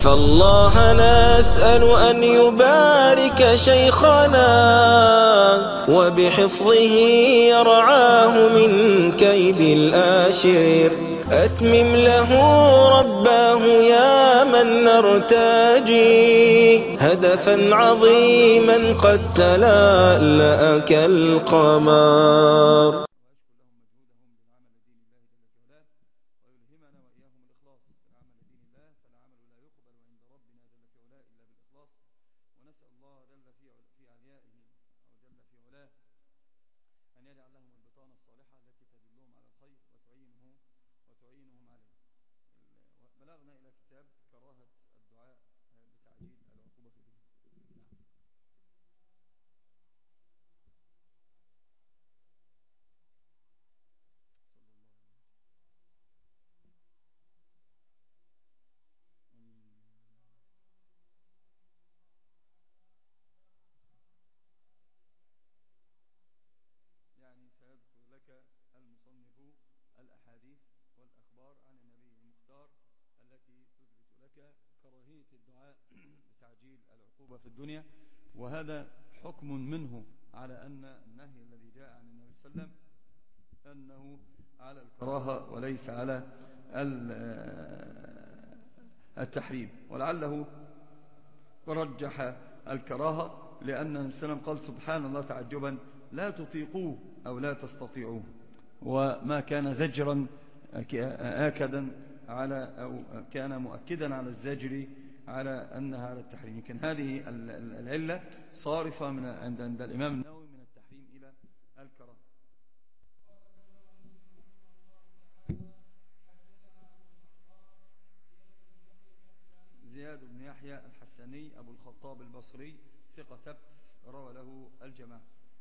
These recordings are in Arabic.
فالله نسأل أن يبارك شيخنا وبحفظه يرعاه من كيد الآشر. أتمم له رباه يا من نرتجي هدفا عظيما قد تلألأ كالقمر. في الدنيا، وهذا حكم منه على أن النهي الذي جاء عن النبي صلى الله عليه وسلم أنه على الكراهة وليس على التحريم، ولعله رجح الكراهة لأن النبي صلى الله عليه وسلم قال سبحان الله تعجبا لا تطيقوه أو لا تستطيعوه، وما كان زجرا آكدا على أو كان مؤكدا على الزجر على أنها على التحريم. لكن هذه العلة صارفة من عند الإمام النووي من التحريم إلى الكراهة. زياد بن يحيى الحساني أبو الخطاب البصري ثقة ثبت روى له الجماعة،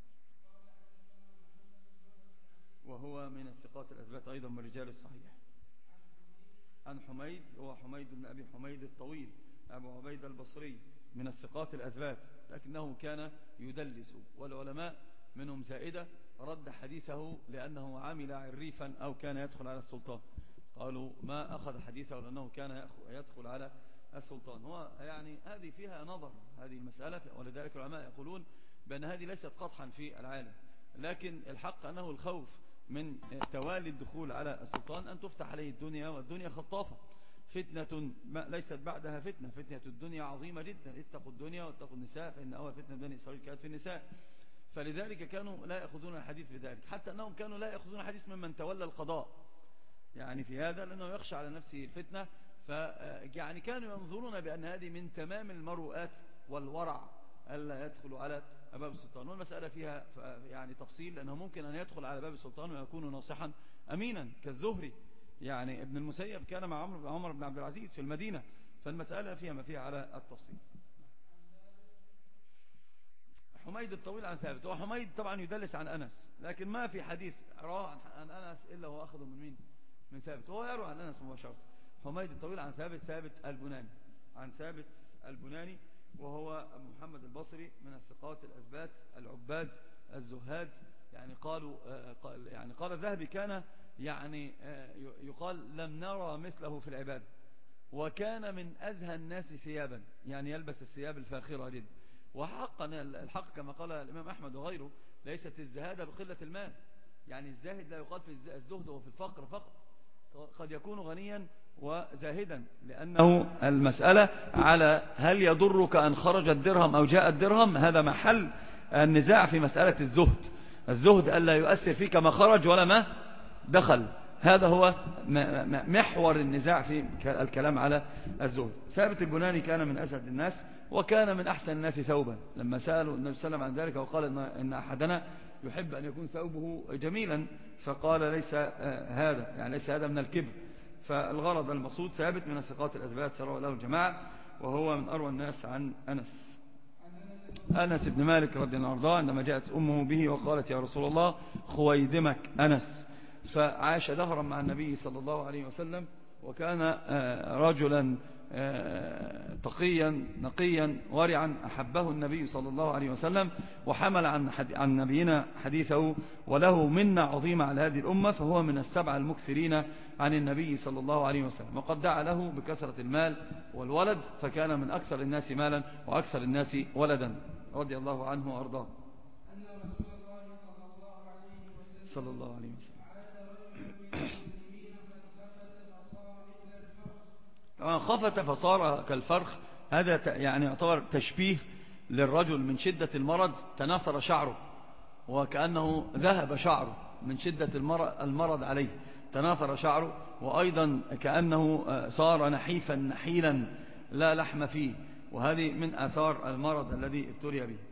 وهو من الثقات الأثبات أيضا من رجال الصحيح. عن حميد، هو حميد بن أبي حميد الطويل أبو عبيد البصري من الثقات الأثبات، لكنه كان يدلس، والعلماء منهم زائدة رد حديثه لأنه عمل عريفا أو كان يدخل على السلطان، قالوا ما أخذ حديثه لأنه كان يدخل على السلطان. هو يعني هذه فيها نظر هذه المسألة، ولذلك العلماء يقولون بأن هذه ليست قطحا في العالم، لكن الحق أنه الخوف من توالي الدخول على السلطان أن تفتح عليه الدنيا، والدنيا خطافة، فتنة ليست بعدها فتنة، فتنة الدنيا عظيمة جدا، اتقوا الدنيا واتقوا النساء فإن أول فتنة بني إسرائيل كانت في النساء. فلذلك كانوا لا يأخذون الحديث بذلك، حتى أنهم كانوا لا يأخذون الحديث ممن تولى القضاء، يعني في هذا لأنه يخشى على نفسه الفتنة، يعني كانوا ينظرون بأن هذه من تمام المروءات والورع ألا يدخل على باب السلطان. والمسألة فيها يعني تفصيل، لأنه ممكن أن يدخل على باب السلطان ويكون ناصحا أمينا كالزهري، يعني ابن المسيب كان مع عمر بن عبد العزيز في المدينة، فالمسألة فيها ما فيها على التفصيل. حميد الطويل عن ثابت، وحميد طبعا يدلس عن أنس، لكن ما في حديث رواه عن أنس إلا هو أخذه من مين؟ من ثابت، وهو يروى عن أنس مباشرة. حميد الطويل عن ثابت، ثابت البناني، عن ثابت البناني، وهو محمد البصري من الثقات الأثبات العباد الزهاد، يعني قال الذهبي كان يعني يقال لم نرى مثله في العبادة، وكان من أزهى الناس ثيابا، يعني يلبس الثياب الفاخرة جدا. وحقا الحق كما قال الإمام أحمد وغيره ليست الزهادة بقلة المال، يعني الزاهد لا يقال في الزهد وفي الفقر فقط، قد يكون غنيا وزاهدا، لأنه المسألة على هل يضرك أن خرج الدرهم أو جاء الدرهم، هذا محل النزاع في مسألة الزهد. الزهد ألا يؤثر فيك ما خرج ولا ما دخل، هذا هو محور النزاع في الكلام على الزهد. ثابت البناني كان من أسعد الناس، وكان من أحسن الناس ثوبا، لما سألوا النبي صلى الله عليه وسلم عن ذلك وقال إن أحدنا يحب أن يكون ثوبه جميلا، فقال ليس هذا، يعني ليس هذا من الكبر. فالغرض المقصود ثابت من الثقات الأثبات رواه له الجماعة، وهو من أروى الناس عن أنس بن مالك رضي الله عنه، عندما جاءت أمه به وقالت يا رسول الله خويدمك أنس، فعاش دهرا مع النبي صلى الله عليه وسلم، وكان رجلا تقيا نقيا ورعا أحبه النبي صلى الله عليه وسلم وحمل عن نبينا حديثه، وله منة عظيمة على هذه الأمة، فهو من السبع المكثرين عن النبي صلى الله عليه وسلم. وقد دعا له بكثرة المال والولد، فكان من أكثر الناس مالا وأكثر الناس ولدا رضي الله عنه وأرضاه. صلى الله عليه وسلم خفت فصار كالفرخ. هذا يعني يعتبر تشبيه للرجل من شدة المرض تناثر شعره، وكأنه ذهب شعره من شدة المرض عليه، تناثر شعره، وأيضا كأنه صار نحيفا نحيلا لا لحم فيه، وهذه من آثار المرض الذي ابتلي به.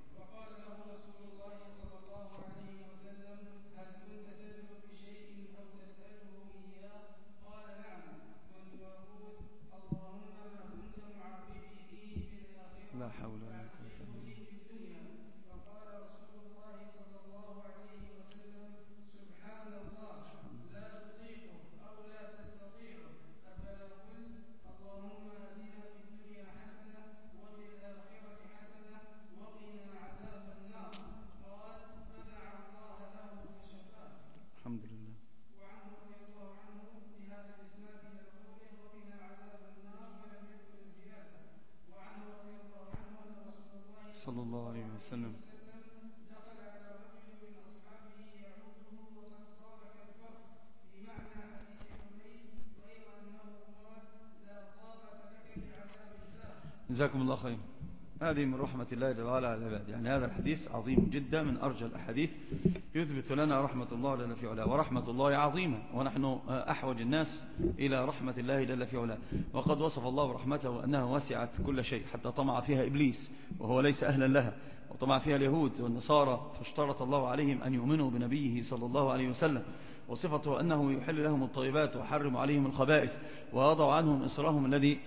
لا حول ولا قوة إلا بالله. فقال رسول الله صلى الله عليه وسلم: سبحان الله، لا تطيقه أو لا تستطيعه، أفلا قلت اللهم آتنا في الدنيا حسنة وفي الآخرة حسنة وقنا عذاب النار. قال: فدعا الله له فشفاه. الحمد لله. وعنه رضي الله عنه بهذا الإسناد إلى قوله وقنا عذاب النار ولم يذكر الزيادة. وعنه رضي الله عنه أن رسول الله صلى الله عليه وسلم دخل على رجل من أصحابه يعوده وقد صار كالفرخ، بمعنى حديث حميد، غير أنه قال: لا طاقة لك بعذاب الله. جزاكم الله خير. هذه من رحمة الله تعالى على العباد. يعني هذا الحديث عظيم جدا، من أرجى الأحاديث يثبت لنا رحمة الله جل في علاه، ورحمة الله عظيمة، ونحن أحوج الناس إلى رحمة الله جل في علاه. وقد وصف الله رحمته أنها وسعت كل شيء، حتى طمع فيها إبليس وهو ليس أهلا لها، وطمع فيها اليهود والنصارى، فاشترط الله عليهم أن يؤمنوا بنبيه صلى الله عليه وسلم. وصفته أنه يحل لهم الطيبات ويحرم عليهم الخبائث، ويضع عنهم إصرهم الذي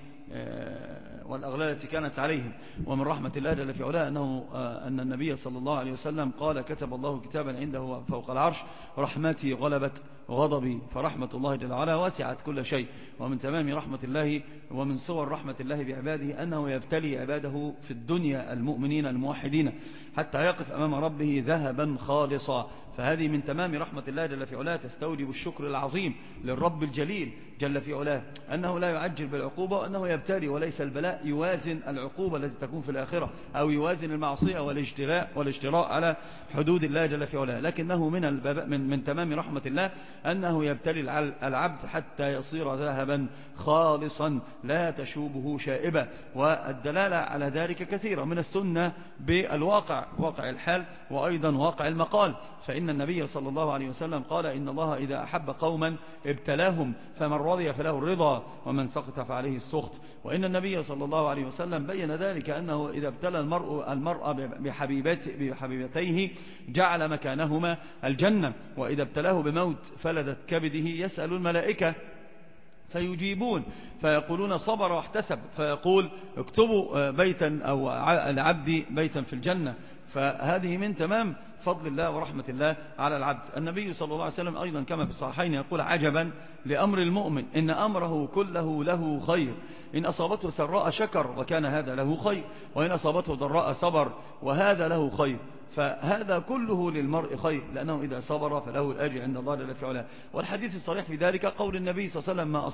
والأغلال التي كانت عليهم. ومن رحمة الله جل في علاه أن النبي صلى الله عليه وسلم قال: كتب الله كتابا عنده فوق العرش: رحمتي غلبت غضبي. فرحمة الله جل وعلا وسعت كل شيء. ومن تمام رحمة الله ومن صور رحمة الله بعباده أنه يبتلي عباده في الدنيا المؤمنين الموحدين حتى يقف أمام ربه ذهبا خالصا. فهذه من تمام رحمة الله جل في علاه، تستوجب الشكر العظيم للرب الجليل جل في علاه، أنه لا يعجل بالعقوبة، وأنه يبتلي، وليس البلاء يوازن العقوبة التي تكون في الآخرة، أو يوازن المعصية والاجتراء على حدود الله جل في علاه، لكنه من تمام رحمة الله أنه يبتلي العبد حتى يصير ذهبا خالصا لا تشوبه شائبة. والدلالة على ذلك كثيرة من السنة بالواقع، واقع الحال، وأيضا واقع المقال. فإن النبي صلى الله عليه وسلم قال: إن الله إذا أحب قوما ابتلاهم، فمن رضي فله الرضا ومن سخط فعليه السخط. وإن النبي صلى الله عليه وسلم بين ذلك أنه إذا ابتلى المرء بحبيبتيه جعل مكانهما الجنة، وإذا ابتلاه بموت فلذت كبده يسأل الملائكة فيجيبون فيقولون: صبر واحتسب، فيقول: اكتبوا بيتا أو العبد بيتا في الجنة. فهذه من تمام فضل الله ورحمة الله على العبد. النبي صلى الله عليه وسلم أيضا كما في الصحيحين يقول: عجبا لأمر المؤمن، إن أمره كله له خير، إن أصابته سراء شكر وكان هذا له خير، وإن أصابته ضراء صبر وهذا له خير. فهذا كله للمرء خير، لأنه إذا صبر فله الأجر عند الله جل في علاه. والحديث الصريح في ذلك قول النبي صلى الله عليه وسلم: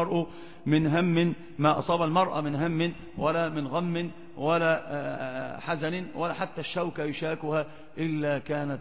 ما أصاب المرء من هم ولا من غم ولا حزن ولا حتى الشوكة يشاكها إلا كانت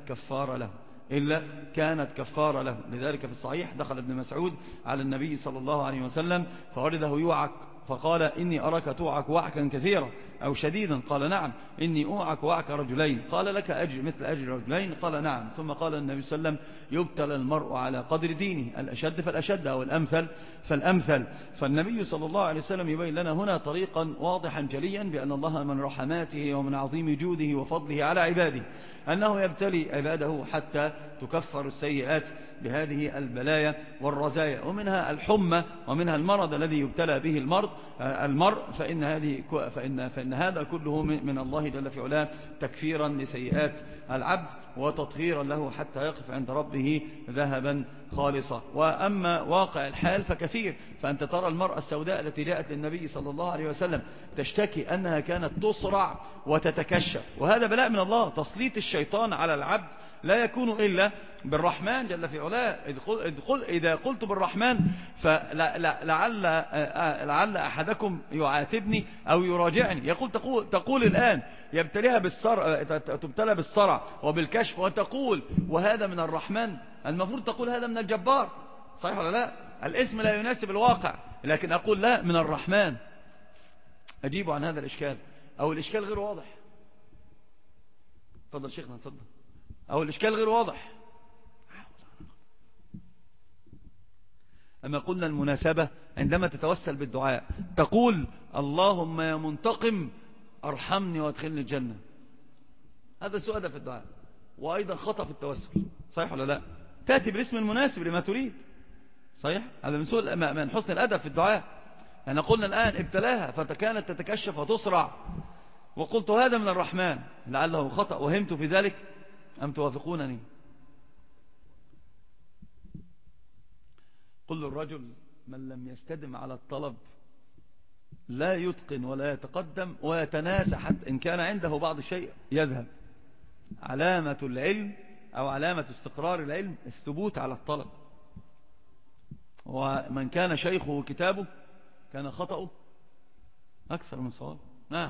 كفارة له. لذلك في الصحيح دخل ابن مسعود على النبي صلى الله عليه وسلم فورده يوعك، فقال: إني أراك توعك وعكا كثيرا أو شديدا. قال: نعم، إني أوعك وعك رجلين. قال: لك أجر مثل أجر رجلين؟ قال: نعم. ثم قال النبي صلى الله عليه وسلم: يبتلى المرء على قدر دينه، الأشد فالأشد أو الأمثل فالأمثل. فالنبي صلى الله عليه وسلم يبين لنا هنا طريقا واضحا جليا بأن الله من رحماته ومن عظيم جوده وفضله على عباده أنه يبتلي عباده حتى تكفر السيئات بهذه البلايا والرزايا، ومنها الحمى ومنها المرض الذي يبتلى به المرء، فإن هذا كله من الله جل في علاه تكفيرا لسيئات العبد وتطهيرا له حتى يقف عند ربه ذهبا خالصة. وأما واقع الحال فكثير، فأنت ترى المرأة السوداء التي جاءت للنبي صلى الله عليه وسلم تشتكي أنها كانت تصرع وتتكشف، وهذا بلاء من الله. تسليط الشيطان على العبد لا يكون إلا بالرحمن جل في علاه. إذا قلت بالرحمن فلعل أحدكم يعاتبني أو يراجعني، يقول تقول الآن يبتليها تبتلى بالصرع وبالكشف وتقول وهذا من الرحمن. المفروض تقول هذا من الجبار، صحيح ولا لا؟ الاسم لا يناسب الواقع، لكن أقول لا، من الرحمن. أجيب عن هذا الإشكال، أو الإشكال غير واضح. تفضل شيخنا تفضل. أو الإشكال غير واضح. أما قلنا المناسبة عندما تتوسل بالدعاء تقول اللهم يا منتقم أرحمني وادخلني الجنة. هذا سؤال في الدعاء، وأيضا خطأ في التوسل، صحيح ولا لا؟ تأتي بالاسم المناسب لما تريد، صحيح؟ هذا من حسن الأدب في الدعاء. يعني قلنا الآن ابتلاها فكانت تتكشف وتصرع، وقلت هذا من الرحمن، لعله خطأ. وهمت في ذلك أم توافقونني؟ قل الرجل من لم يستدم على الطلب لا يتقن ولا يتقدم ويتناسى، حتى إن كان عنده بعض الشيء يذهب. علامة العلم أو علامة استقرار العلم الثبوت على الطلب. ومن كان شيخه كتابه كان خطأه أكثر من صواب. نعم،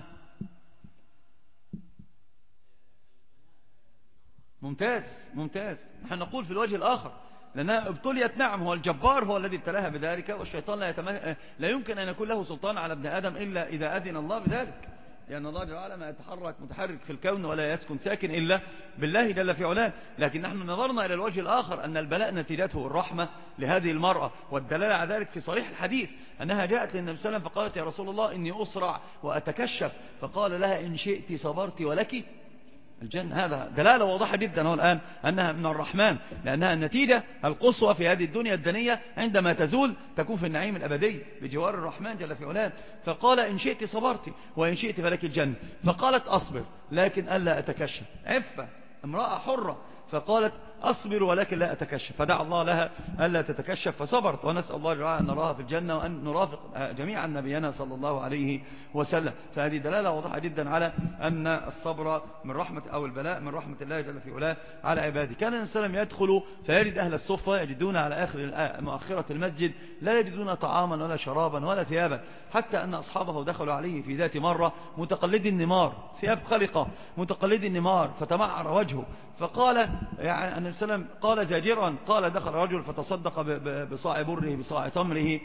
ممتاز ممتاز. نحن نقول في الوجه الآخر لأنها ابتليت، نعم، هو الجبار هو الذي ابتلاها بذلك، والشيطان لا يمكن أن يكون له سلطان على ابن آدم إلا إذا أذن الله بذلك، لأن الله جل وعلا ما يتحرك متحرك في الكون ولا يسكن ساكن إلا بالله جل في علاه. لكن نحن نظرنا إلى الوجه الآخر أن البلاء نتيجته الرحمة لهذه المرأة، والدلالة على ذلك في صريح الحديث أنها جاءت للنبي صلى الله عليه وسلم فقالت يا رسول الله إني أسرع وأتكشف، فقال لها إن شئت صبرت ولك الجنة. هذا دلالة واضحة جدا هو الآن أنها من الرحمن، لأنها النتيجة القصوى في هذه الدنيا الدنية عندما تزول تكون في النعيم الأبدي بجوار الرحمن جل في علاه. فقال إن شئت صبرت وإن شئت فلك الجنة. فقالت أصبر لكن ألا أتكشف، عفة، امرأة حرة، فقالت أصبر ولكن لا أتكشف، فدعا الله لها ألا تتكشف فصبرت. ونسأل الله جل وعلا أن نراها في الجنة وأن نرافق جميعا نبينا صلى الله عليه وسلم. فهذه دلالة واضحة جدا على أن الصبر من رحمة أو البلاء من رحمة الله جل في علاه على عباده. كان النبي صلى الله عليه وسلم يدخل فيجد أهل الصفة يجدون على آخر مؤخرة المسجد لا يجدون طعاما ولا شرابا ولا ثيابا، حتى أن أصحابه دخلوا عليه في ذات مرة متقلدي النمار، ثياب خلقة متقلدي النمار، فتمعر وجهه. فقال يعني النبي صلى الله عليه وسلم قال زاجرا، قال دخل رجل فتصدق بصاع بره بصاع تمره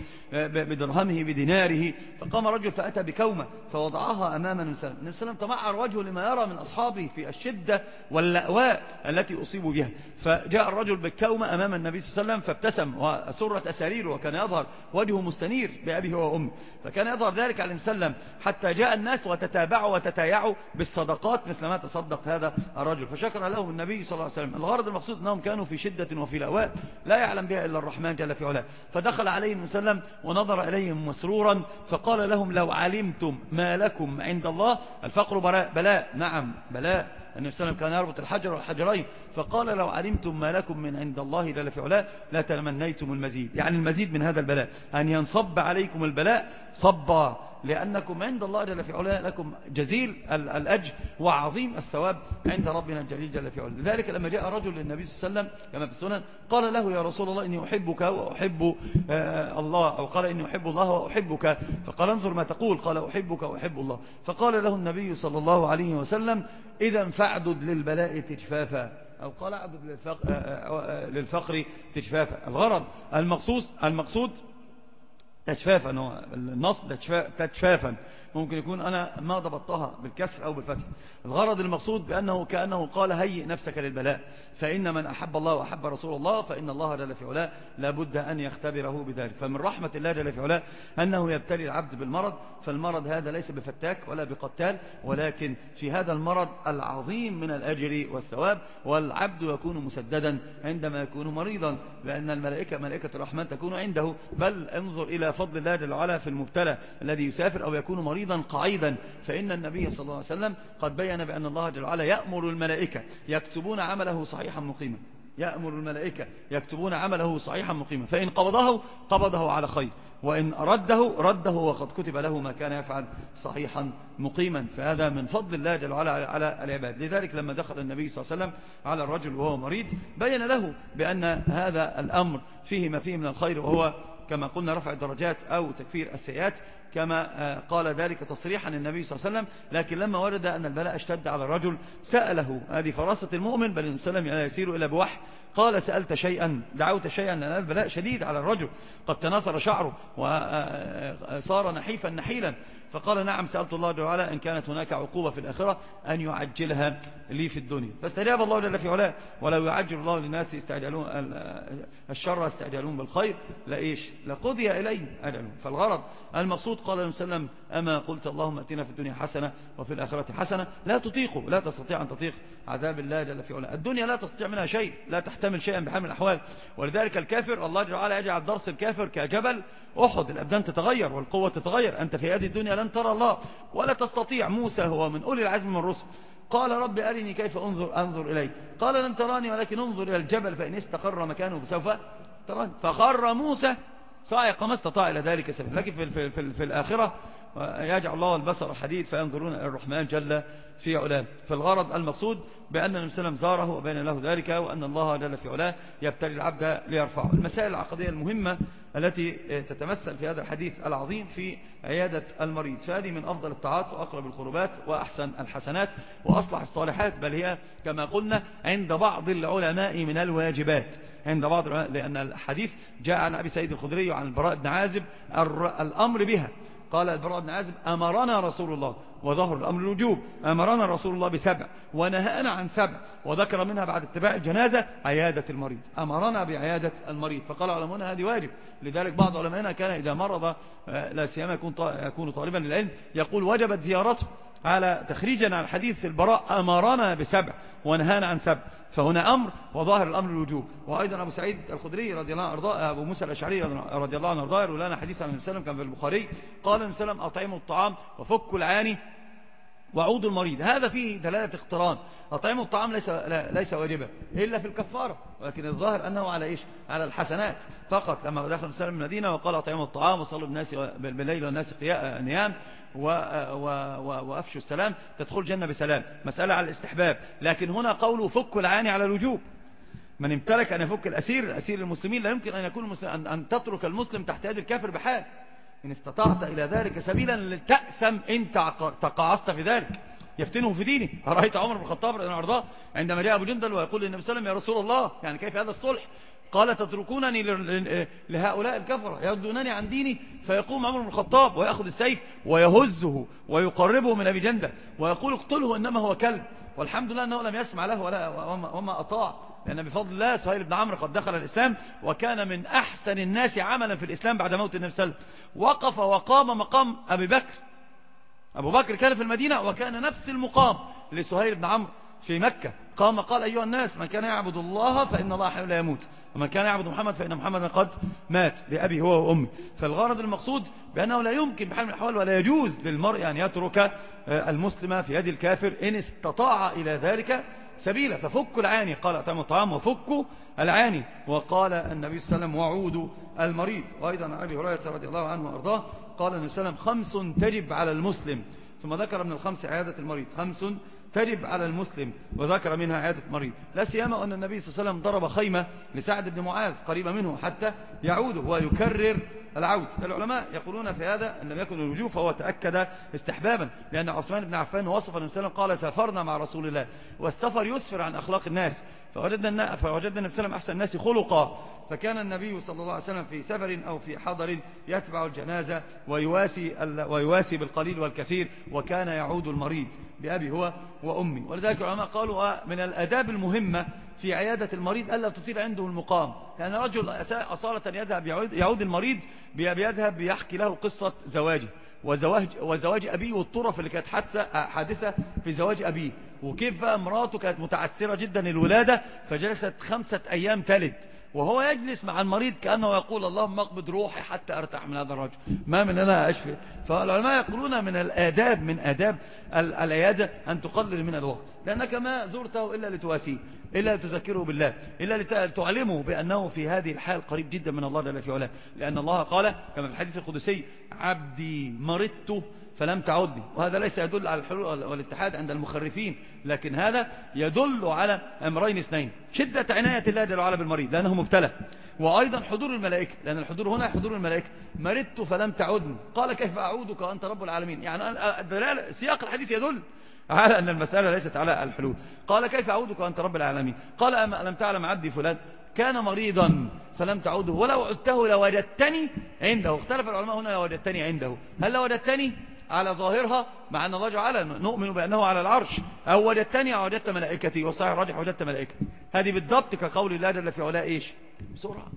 بدرهمه بديناره، فقام رجل فأتى بكومة فوضعها أمام النبي صلى الله عليه وسلم. تمعر وجهه لما يرى من أصحابه في الشدة واللأواء التي أصيبوا بها. فجاء الرجل بالكومة أمام النبي صلى الله عليه وسلم فابتسم وسرت أساريره، وكان يظهر وجهه مستنير بأبيه وأمه، فكان يظهر ذلك عليه وسلم حتى جاء الناس وتتابعوا وتتايعوا بالصدقات مثل ما تصدق هذا الرجل، فشكر له النبي صلى الله عليه وسلم. الغرض المقصود أنهم كانوا في شدة وفي لأواء لا يعلم بها إلا الرحمن جل في علاه. فدخل عليهم وسلم ونظر إليهم مسرورا فقال لهم لو علمتم ما لكم عند الله. الفقر بلاء، نعم بلاء. النبي صلى الله عليه وسلم كان يربط الحجر والحجرين، فقال لو علمتم ما لكم من عند الله جل في علاه لا تمنيتم المزيد، يعني المزيد من هذا البلاء، أن ينصب عليكم البلاء صبا، لأنكم عند الله جل في علاه لكم جزيل الأجر وعظيم الثواب عند ربنا الجليل جل في علاه. لذلك لما جاء رجل للنبي صلى الله عليه وسلم كما في السنن قال له يا رسول الله إني أحبك وأحب الله، أو قال إني أحب الله وأحبك، فقال انظر ما تقول، قال أحبك وأحب الله. فقال له النبي صلى الله عليه وسلم إذا فاعدد للبلاء تجفافا، أو قال اعدد للفقر تجفافا. الغرض المقصود تجفافا، النصب تجفافا، ممكن يكون أنا ما ضبطتها بالكسر أو بالفتح. الغرض المقصود بأنه كأنه قال هيئ نفسك للبلاء، فإن من أحب الله وأحب رسول الله فإن الله جل في علاه لابد أن يختبره بذلك. فمن رحمة الله جل في علاه أنه يبتلي العبد بالمرض، فالمرض هذا ليس بفتاك ولا بقتال، ولكن في هذا المرض العظيم من الأجر والثواب، والعبد يكون مسددا عندما يكون مريضا، لأن الملائكة ملائكة الرحمن تكون عنده. بل انظر إلى فضل الله جل وعلا في المبتلى الذي يسافر أو يكون مريضا قعيدا، فإن النبي صلى الله عليه وسلم قد بين بأن الله جل وعلا يأمر الملائكة يكتبون عمله صحيحا مقيما، يأمر الملائكة يكتبون عمله صحيحا مقيما، فإن قبضه على خير، وإن رده وقد كتب له ما كان يفعل صحيحا مقيما. فهذا من فضل الله جل وعلا على العباد. لذلك لما دخل النبي صلى الله عليه وسلم على الرجل وهو مريض بين له بأن هذا الأمر فيه ما فيه من الخير، وهو كما قلنا رفع الدرجات أو تكفير السيئات، كما قال ذلك تصريحا النبي صلى الله عليه وسلم. لكن لما ورد أن البلاء اشتد على الرجل سأله، هذه فراسة المؤمن، بل النبي صلى الله عليه وسلم يسير إلى بوحي، قال سألت شيئا دعوت شيئا، لأن البلاء شديد على الرجل، قد تناثر شعره وصار نحيفا نحيلا، فقال نعم سألت الله جل وعلا إن كانت هناك عقوبة في الآخرة أن يعجلها لي في الدنيا، فاستجاب الله جل في علاه. ولو يعجل الله للناس يستعجلون الشر يستعجلون بالخير لقضي إليه أجلهم. فالغرض المقصود قال النبي صلى الله عليه وسلم أما قلت اللهم أتنا في الدنيا حسنة وفي الآخرة حسنة، لا تستطيع أن تطيق عذاب الله جل في علاه. الدنيا لا تستطيع منها شيء، لا تحتمل شيئا بحال من الأحوال. ولذلك الكافر الله جل وعلا يجعل درس الكافر كجبل أحد، الأبدان تتغير والقوة تتغير. أنت في هذه الدنيا لن ترى الله ولا تستطيع. موسى هو من أولي العزم من الرسل، قال رب أرني كيف أنظر إليه، قال لن تراني ولكن انظر إلى الجبل فإن استقر مكانه فسوف تراني. فخر موسى صاعق ما استطاع إلى ذلك سبيل. لكن في الآخرة يجعل الله البصر حديد فينظرون إلى الرحمن جل في علاه. فالغرض المقصود بأن النبي صلى الله عليه وسلم زاره وبين له ذلك، وأن الله جل في علاه يبتلي العبد ليرفعه. المسائل العقدية المهمة التي تتمثل في هذا الحديث العظيم في عيادة المريض، فهذه من أفضل الطاعات وأقرب القربات وأحسن الحسنات وأصلح الصالحات، بل هي كما قلنا عند بعض العلماء من الواجبات، عند بعض العلماء، لأن الحديث جاء عن أبي سعيد الخدري وعن البراء بن عازب الأمر بها. قال البراء بن عازب أمرنا رسول الله، وظهر الأمر الوجوب، أمرنا رسول الله ب7 ونهانا عن 7، وذكر منها بعد اتباع الجنازة عيادة المريض، أمرنا بعيادة المريض. فقال علماؤنا هذه واجب. لذلك بعض علمائنا كان إذا مرض لا سيما يكون طالبا للعلم يقول وجبت زيارته، على تخريجا عن حديث البراء أمرنا ب7 ونهانا عن 7، فهنا أمر وظاهر الأمر الوجوب. وأيضا أبو سعيد الخدري رضي الله عنه أرضاه، أبو موسى الأشعري رضي الله عنه أرضاه، يقول لنا حديث عن النبي صلى الله عليه وسلم كان في البخاري، قال النبي صلى الله عليه وسلم أطعموا الطعام وفكوا العاني وعودوا المريض. هذا فيه دلالة اقتران. أطعموا الطعام ليس واجبا إلا في الكفارة، ولكن الظاهر أنه على على الحسنات فقط. لما دخل النبي صلى الله عليه وسلم المدينة وقال أطعموا الطعام وصلوا بالناس بالليل والناس نيام وأفشوا السلام تدخل الجنة بسلام، مسألة على الاستحباب. لكن هنا قوله فكوا العاني على الوجوب. من امتلك أن يفك الأسير المسلمين لا يمكن أن يكون أن تترك المسلم تحت يد الكافر بحال. إن استطعت إلى ذلك سبيلا تأثم إن تقاعست في ذلك، يفتنه في دينه. رأيت عمر بن الخطاب رضي الله عنه عندما جاء أبو جندل ويقول للنبي صلى الله عليه وسلم يا رسول الله يعني كيف هذا الصلح؟ قال تتركونني لهؤلاء الكفرة يردونني عن ديني؟ فيقوم عمر بن الخطاب ويأخذ السيف ويهزه ويقربه من أبي جندل ويقول اقتله إنما هو كلب. والحمد لله أنه لم يسمع له وما أطاع، لأن بفضل الله سهيل بن عمرو قد دخل الإسلام وكان من أحسن الناس عملا في الإسلام بعد موت النبي صلى الله عليه وسلم. وقف وقام مقام أبي بكر. أبو بكر كان في المدينة وكان نفس المقام لسهيل بن عمرو في مكة. قام قال أيها الناس من كان يعبد الله فإن الله حي لا يموت، ومن كان يعبد محمد فإن محمدا قد مات بأبي هو وأمي. فالغرض المقصود بأنه لا يمكن بحال من الأحوال ولا يجوز للمرء أن يترك المسلم في يد الكافر إن استطاع إلى ذلك سبيلا. ففكوا العاني، قال أطعموا الطعام وفكوا العاني. وقال النبي صلى الله عليه وسلم وعودوا المريض. وأيضا عن أبي هريرة رضي الله عنه وأرضاه قال النبي صلى الله عليه وسلم 5 تجب على المسلم، ثم ذكر من ال5 عيادة المريض. 5 تجب على المسلم وذكر منها عيادة المريض. لا سيما أن النبي صلى الله عليه وسلم ضرب خيمة لسعد بن معاذ قريبة منه حتى يعوده ويكرر العود. العلماء يقولون في هذا أن لم يكن الوجوب فهو تأكد استحبابا، لأن عثمان بن عفان وصف النبي صلى الله عليه وسلم قال سافرنا مع رسول الله والسفر يسفر عن أخلاق الناس، فوجدنا النبي صلى الله عليه وسلم أحسن الناس خلقا، فكان النبي صلى الله عليه وسلم في سفر أو في حضر يتبع الجنازة ويواسي بالقليل والكثير، وكان يعود المريض بأبي هو وأمي. ولذلك العلماء قالوا من الآداب المهمة في عيادة المريض ألا تطيل عنده المقام، لأن يعني رجل أصالة يذهب يعود المريض يذهب يحكي له قصة زواجه وزواج أبيه والطرف اللي كانت حادثة في زواج أبيه، وكيف بقى مراته كانت متعسرة جدا الولادة فجلست 5 أيام تلد، وهو يجلس مع المريض كأنه يقول اللهم اقبض روحي حتى أرتاح من هذا الرجل، ما من أنا أشفي. فالعلماء يقولون من الآداب، من آداب العيادة أن تقلل من الوقت، لأنك ما زرته إلا لتواسيه، إلا لتذكره بالله، إلا لتعلمه بأنه في هذه الحال قريب جدا من الله جل في علاه. لأن الله قال كما في الحديث القدسي عبدي مرضت فلم تعدني. وهذا ليس يدل على الحلول والاتحاد عند المخرفين، لكن هذا يدل على أمرين اثنين: شدة عناية الله جل وعلا بالمريض لأنه مبتلى، وأيضا حضور الملائكة، لأن الحضور هنا حضور الملائكة. مرضت فلم تعدني، قال كيف أعودك وأنت رب العالمين؟ يعني سياق الحديث يدل على أن المسألة ليست على الحلول. قال كيف أعودك وأنت رب العالمين؟ قال ألم تعلم عبدي فلان كان مريضا فلم تعوده ولو عدته لوجدتني عنده. اختلف العلماء هنا لوجدتني عنده، هل لوجدتني على ظاهرها مع أن الله تعالى نؤمن بأنه على العرش، أو وجدتني أو وجدت ملائكتي؟ والصحيح الراجح وجدت ملائكتي. هذه بالضبط كقول الله جل في علاه إيش؟ بسرعة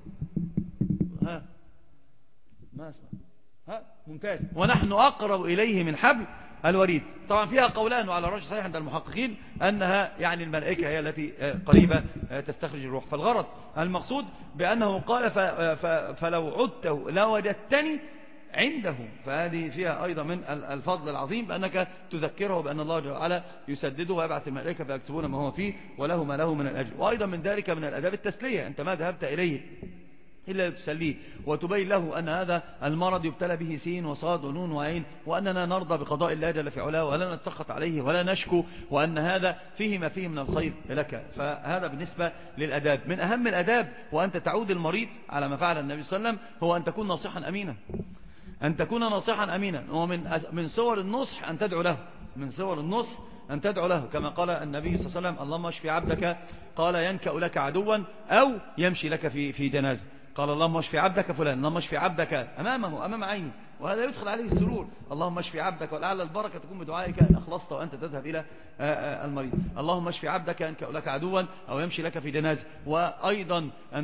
ما اسمع ممتاز. ونحن أقرب إليه من حبل الوريد. طبعا فيها قولان، وعلى الراجح صحيح عند المحققين أنها يعني الملائكة هي التي قريبة تستخرج الروح. فالغرض المقصود بأنه قال فلو عدته لوجدتني عنده. فهذه فيها أيضا من الفضل العظيم بأنك تذكره بأن الله جل وعلا يسدده ويبعث الملائكة فيكتبون ما هو فيه وله ما له من الأجر. وأيضا من ذلك من الأداب التسلية، أنت ما ذهبت إليه إلا تسليه وتبين له أن هذا المرض يبتلى به سين وصاد ونون وعين، وأننا نرضى بقضاء الله جل في علاه ولا نتسخط عليه ولا نشكو، وأن هذا فيه ما فيه من الخير لك. فهذا بالنسبة للأداب. من أهم الأداب وأنت تعود المريض على ما فعل النبي صلى الله عليه وسلم هو أن تكون ناصحا أمينا، أن تكون ناصحا أمينا. ومن صور النصح أن تدعو له، من صور النصح أن تدعو له، كما قال النبي صلى الله عليه وسلم اللهم اشفي عبدك، قال ينكأ لك عدوا أو يمشي لك في جنازة. قال اللهم اشفي عبدك فلان، اللهم اشفي عبدك أمامه أمام عيني، وهذا يدخل عليه السرور. اللهم اشفي عبدك، ولعل البركة تكون بدعائك إن أخلصت وأنت تذهب إلى المريض. اللهم اشفي عبدك ينكأ لك عدوا أو يمشي لك في جنازة. وأيضا أن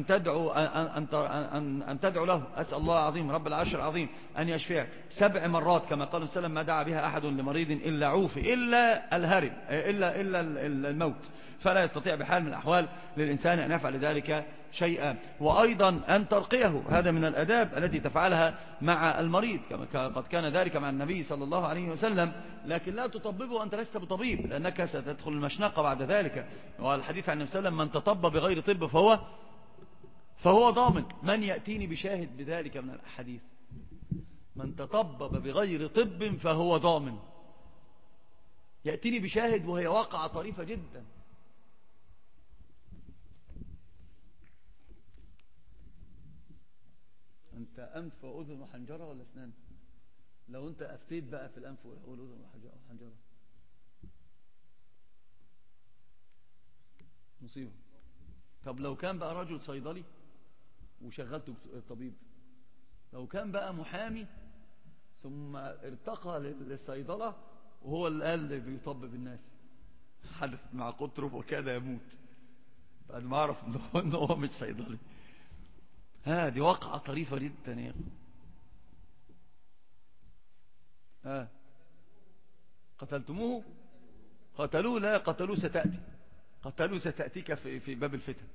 تدعو له أسأل الله العظيم رب العرش العظيم أن يشفيك 7 مرات، كما قال وسلم ما دعا بها أحد لمريض إلا عوفي إلا الهرم إلا الموت، فلا يستطيع بحال من الأحوال للإنسان أن يفعل ذلك شيئا. وأيضا أن ترقيه، هذا من الأداب التي تفعلها مع المريض كما قد كان ذلك مع النبي صلى الله عليه وسلم. لكن لا تطببه وأنت لست بطبيب، لأنك ستدخل المشنقة بعد ذلك. والحديث عن النبي صلى الله عليه وسلم من تطبب بغير طب فهو ضامن. من يأتيني بشاهد بذلك من الأحاديث؟ من تطبب بغير طب فهو ضامن. يأتيني بشاهد وهي واقعة طريفة جدا. أنت أنف وأذن وحنجرة ولا أسنان؟ لو أنت أفتيت بقى في الأنف والأذن وحنجرة مصيبة. طب لو كان بقى رجل صيدلي وشغلته طبيب، لو كان بقى محامي ثم ارتقى للصيدلة وهو اللي قال بيطبب الناس، حدثت مع قطرب وكاد يموت بعد ما عرف انه هو مش صيدلي. دي واقعة طريفة جدا يا اخي. قتلتموه؟ قتلوه؟ لا، قتلوه ستأتي، قتلوه ستأتيك في باب الفتن.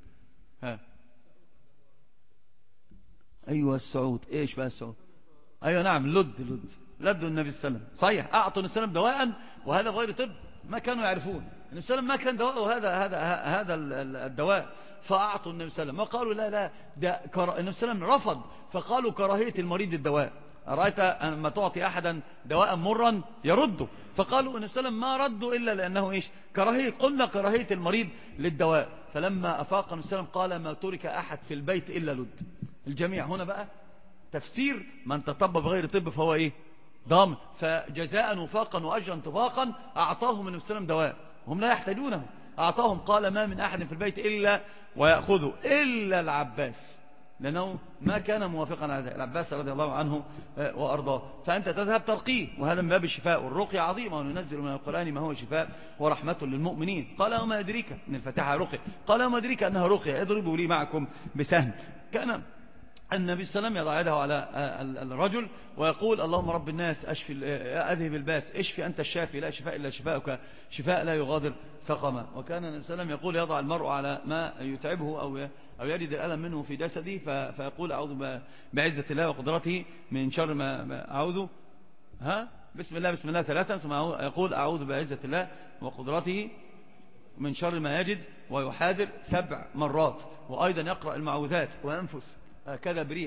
ايوه السعود. ايش بقى السعود؟ ايوه نعم، لد النبي صلى الله عليه وسلم. صحيح اعطوا النبي صلى الله عليه وسلم دواء وهذا غير طب، ما كانوا يعرفون النبي صلى الله عليه وسلم ما كان دواء، وهذا الدواء. فأعطوا النبي صلى الله عليه وسلم وقالوا لا ده النبي صلى الله عليه وسلم رفض، فقالوا كراهية المريض الدواء. أرأيت أما تعطي أحدا دواء مرا يرده؟ فقالوا النبي صلى الله عليه وسلم ما ردوا إلا لأنه إيش؟ كراهية. قلنا كراهية المريض للدواء. فلما أفاق النبي صلى الله عليه وسلم قال ما ترك أحد في البيت إلا لد الجميع. هنا بقى تفسير من تطبب بغير طب فهو إيه؟ ضامن. فجزاء وفاقا وأجرا طباقا أعطاهم النبي صلى الله عليه وسلم دواء هم لا يحتاجونه، أعطاهم. قال ما من أحد في البيت إلا ويأخذه إلا العباس، لأنه ما كان موافقا على ذلك، العباس رضي الله عنه وأرضاه. فأنت تذهب ترقيه، وهذا من باب الشفاء. والرقية عظيمة، وننزل من القرآن ما هو شفاء ورحمة للمؤمنين. قال وما أدريك أن الفاتحة رقية؟ قال وما أدريك أنها رقية؟ اضربوا لي معكم بسهم. كان النبي صلى الله عليه وسلم يضع يده على الرجل ويقول اللهم رب الناس أذهب الباس، اشفي أنت الشافي لا شفاء إلا شفاءك شفاء لا يغادر سقما. وكان النبي صلى الله عليه وسلم يقول يضع المرء على ما يتعبه أو يجد الألم منه في جسده فيقول أعوذ بعزة الله وقدرته من شر ما أعوذ بسم الله ثلاثا، ثم يقول أعوذ بعزة الله وقدرته من شر ما يجد، ويحاذر 7 مرات. وأيضا يقرأ المعوذات وينفث كذا بريق،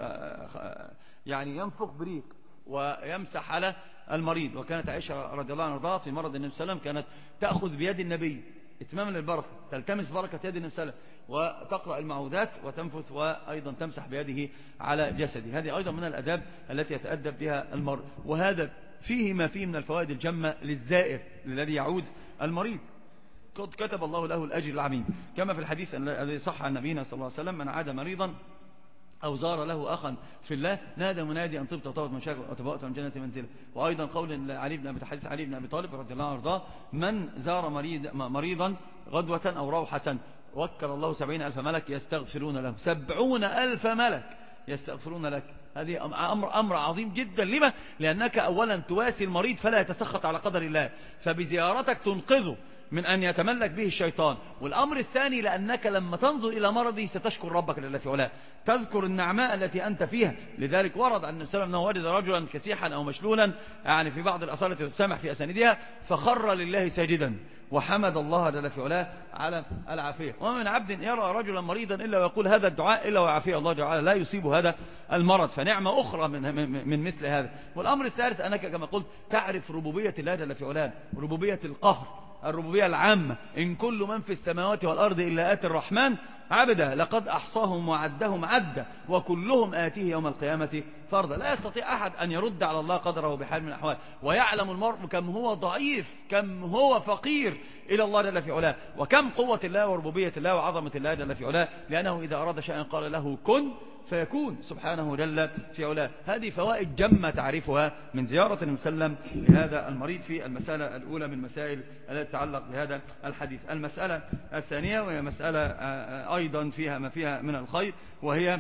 يعني ينفخ بريق ويمسح على المريض. وكانت عائشة رضي الله عنها في مرض النبي صلى الله عليه وسلم كانت تأخذ بيد النبي اتماما للبركة، تلتمس بركة يد النبي صلى الله عليه وسلم، وتقرأ المعوذات وتنفث، وأيضا تمسح بيده على جسده. هذه أيضا من الأداب التي يتأدب بها المرء، وهذا فيه ما فيه من الفوائد الجمة للزائر الذي يعود المريض. قد كتب الله له الأجر العظيم، كما في الحديث الذي صح عن نبينا صلى الله عليه وسلم: من عاد مريضا أو زار له أخا في الله نادى منادي أن طبت وطابت مشاكل وتبوأت من جنة منزله. وأيضا قول علي بن أبي طالب رضي الله عنه وارضاه: من زار مريضا غدوة أو روحة وكل الله 70,000 ملك يستغفرون له. 70,000 ملك يستغفرون لك. هذه أمر عظيم جدا. لما؟ لأنك أولا تواسي المريض فلا يتسخط على قدر الله، فبزيارتك تنقذه من أن يتملك به الشيطان. والأمر الثاني لأنك لما تنظر إلى مرضه ستشكر ربك جل في علاه، تذكر النعماء التي أنت فيها. لذلك ورد عن النبي أنه وجد رجلا كسيحا أو مشلولا، يعني في بعض الأثار التي تسامح في أساندها، فخر لله ساجدا وحمد الله جل في علاه على العافية. وما من عبد يرى رجلا مريضا إلا ويقول هذا الدعاء إلا ويعافيه الله جل لا يصيب هذا المرض، فنعمة أخرى من مثل هذا. والأمر الثالث أنك كما قلت تعرف ربوبية الله جل في علاه، ربوبية القهر، الربوبية العامة: إن كل من في السماوات والأرض إلا آتي الرحمن عبدا لقد أحصاهم وعدهم عدا وكلهم آتيه يوم القيامة فردا. لا يستطيع أحد أن يرد على الله قدره بحال من الأحوال. ويعلم المرء كم هو ضعيف، كم هو فقير إلى الله جل في علاه، وكم قوة الله وربوبية الله وعظمة الله جل في علاه، لأنه إذا أراد شيئا قال له كن فيكون سبحانه جل في علاه. هذه فوائد جمة تعرفها من زيارة المسلم لهذا المريض في المسألة الأولى من مسائل التي تتعلق بهذا الحديث. المسألة الثانية وهي مسألة أيضا فيها ما فيها من الخير، وهي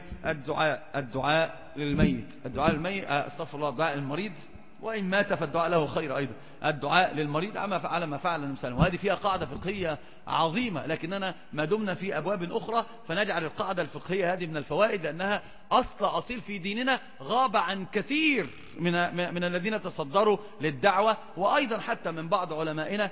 الدعاء للميت. الدعاء للميت استغفر الله، الدعاء للمريض وإن مات فالدعاء له خير أيضا. الدعاء للمريض على ما فعل المسلم، وهذه فيها قاعدة فقهية عظيمة، لكننا ما دمنا في أبواب أخرى فنجعل القاعدة الفقهية هذه من الفوائد، لأنها أصيل في ديننا غاب عن كثير من الذين تصدروا للدعوة، وأيضا حتى من بعض علمائنا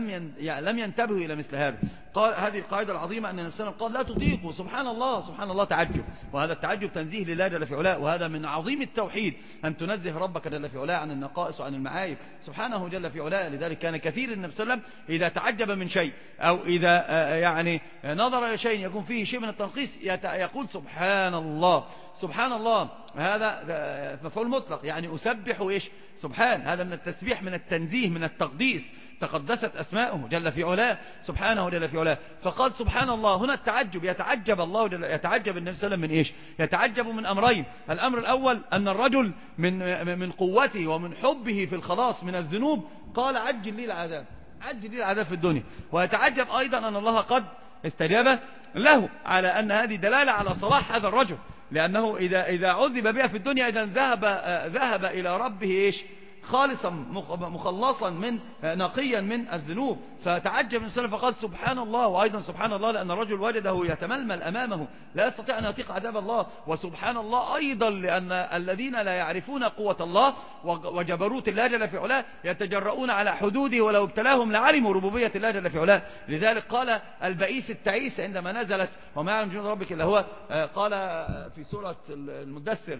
لم ينتبهوا إلى مثل هذا. قال هذه القاعدة العظيمة أن النبي صلى الله عليه وسلم قال: لا تطيقوا. سبحان الله، سبحان الله تعجب، وهذا التعجب تنزيه لله جل في علاه، وهذا من عظيم التوحيد أن تنزه ربك جل في علاه عن النقائص وعن المعايب سبحانه جل في علاه. لذلك كان كثير النبي صلى الله عليه وسلم إذا تعجب من شيء أو إذا يعني نظر إلى شيء يكون فيه شيء من التنقيص يقول سبحان الله، سبحان الله. هذا مفعول مطلق، يعني أسبح وإيش سبحان، هذا من التسبيح، من التنزيه، من التقديس، تقدست أسماؤه جل في علاه سبحانه جل في علاه. فقال سبحان الله. هنا التعجب، يتعجب الله يتعجب النبي صلى الله عليه وسلم من إيش؟ يتعجب من أمرين. الأمر الأول أن الرجل من قوته ومن حبه في الخلاص من الذنوب قال: عجل لي العذاب، عجل لي العذاب في الدنيا. ويتعجب أيضا أن الله قد استجاب له، على أن هذه دلالة على صلاح هذا الرجل، لأنه إذا عذب بها في الدنيا إذا ذهب إلى ربه إيش؟ خالصا مخلصا نقيا من الذنوب. فتعجب النبي صلى الله عليه وسلم فقال سبحان الله. وأيضا سبحان الله لأن الرجل وجده يتململ أمامه لا يستطيع أن يطيق عذاب الله. وسبحان الله أيضا لأن الذين لا يعرفون قوة الله وجبروت الله جل في علاه يتجرؤون على حدوده، ولو ابتلاهم لعلموا ربوبية الله جل في علاه. لذلك قال البئيس التعيس عندما نزلت وما يعلم جنود ربك إلا هو، قال في سورة المدثر: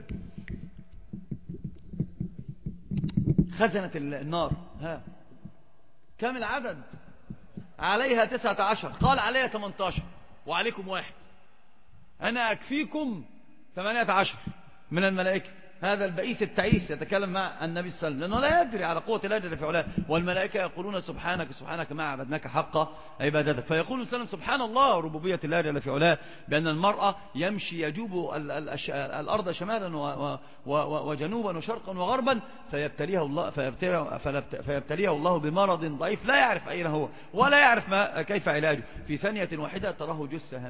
خزنة النار كم العدد؟ عليها 19، قال عليها 18 وعليكم 1، أنا أكفيكم 18 من الملائكة. هذا البئيس التعيس يتكلم مع النبي صلى الله عليه وسلم، لأنه لا يدري على قوة الله جل في علاه. والملائكة يقولون سبحانك سبحانك ما عبدناك حق عبادتك. فيقول صلى الله عليه وسلم سبحان الله ربوبية الله جل في علاه، بأن المرأة يمشي يجوب الأرض شمالا وجنوبا وشرقا وغربا فيبتليه الله بمرض ضعيف لا يعرف أين هو ولا يعرف كيف علاجه. في ثانية واحدة تراه جثة هامدة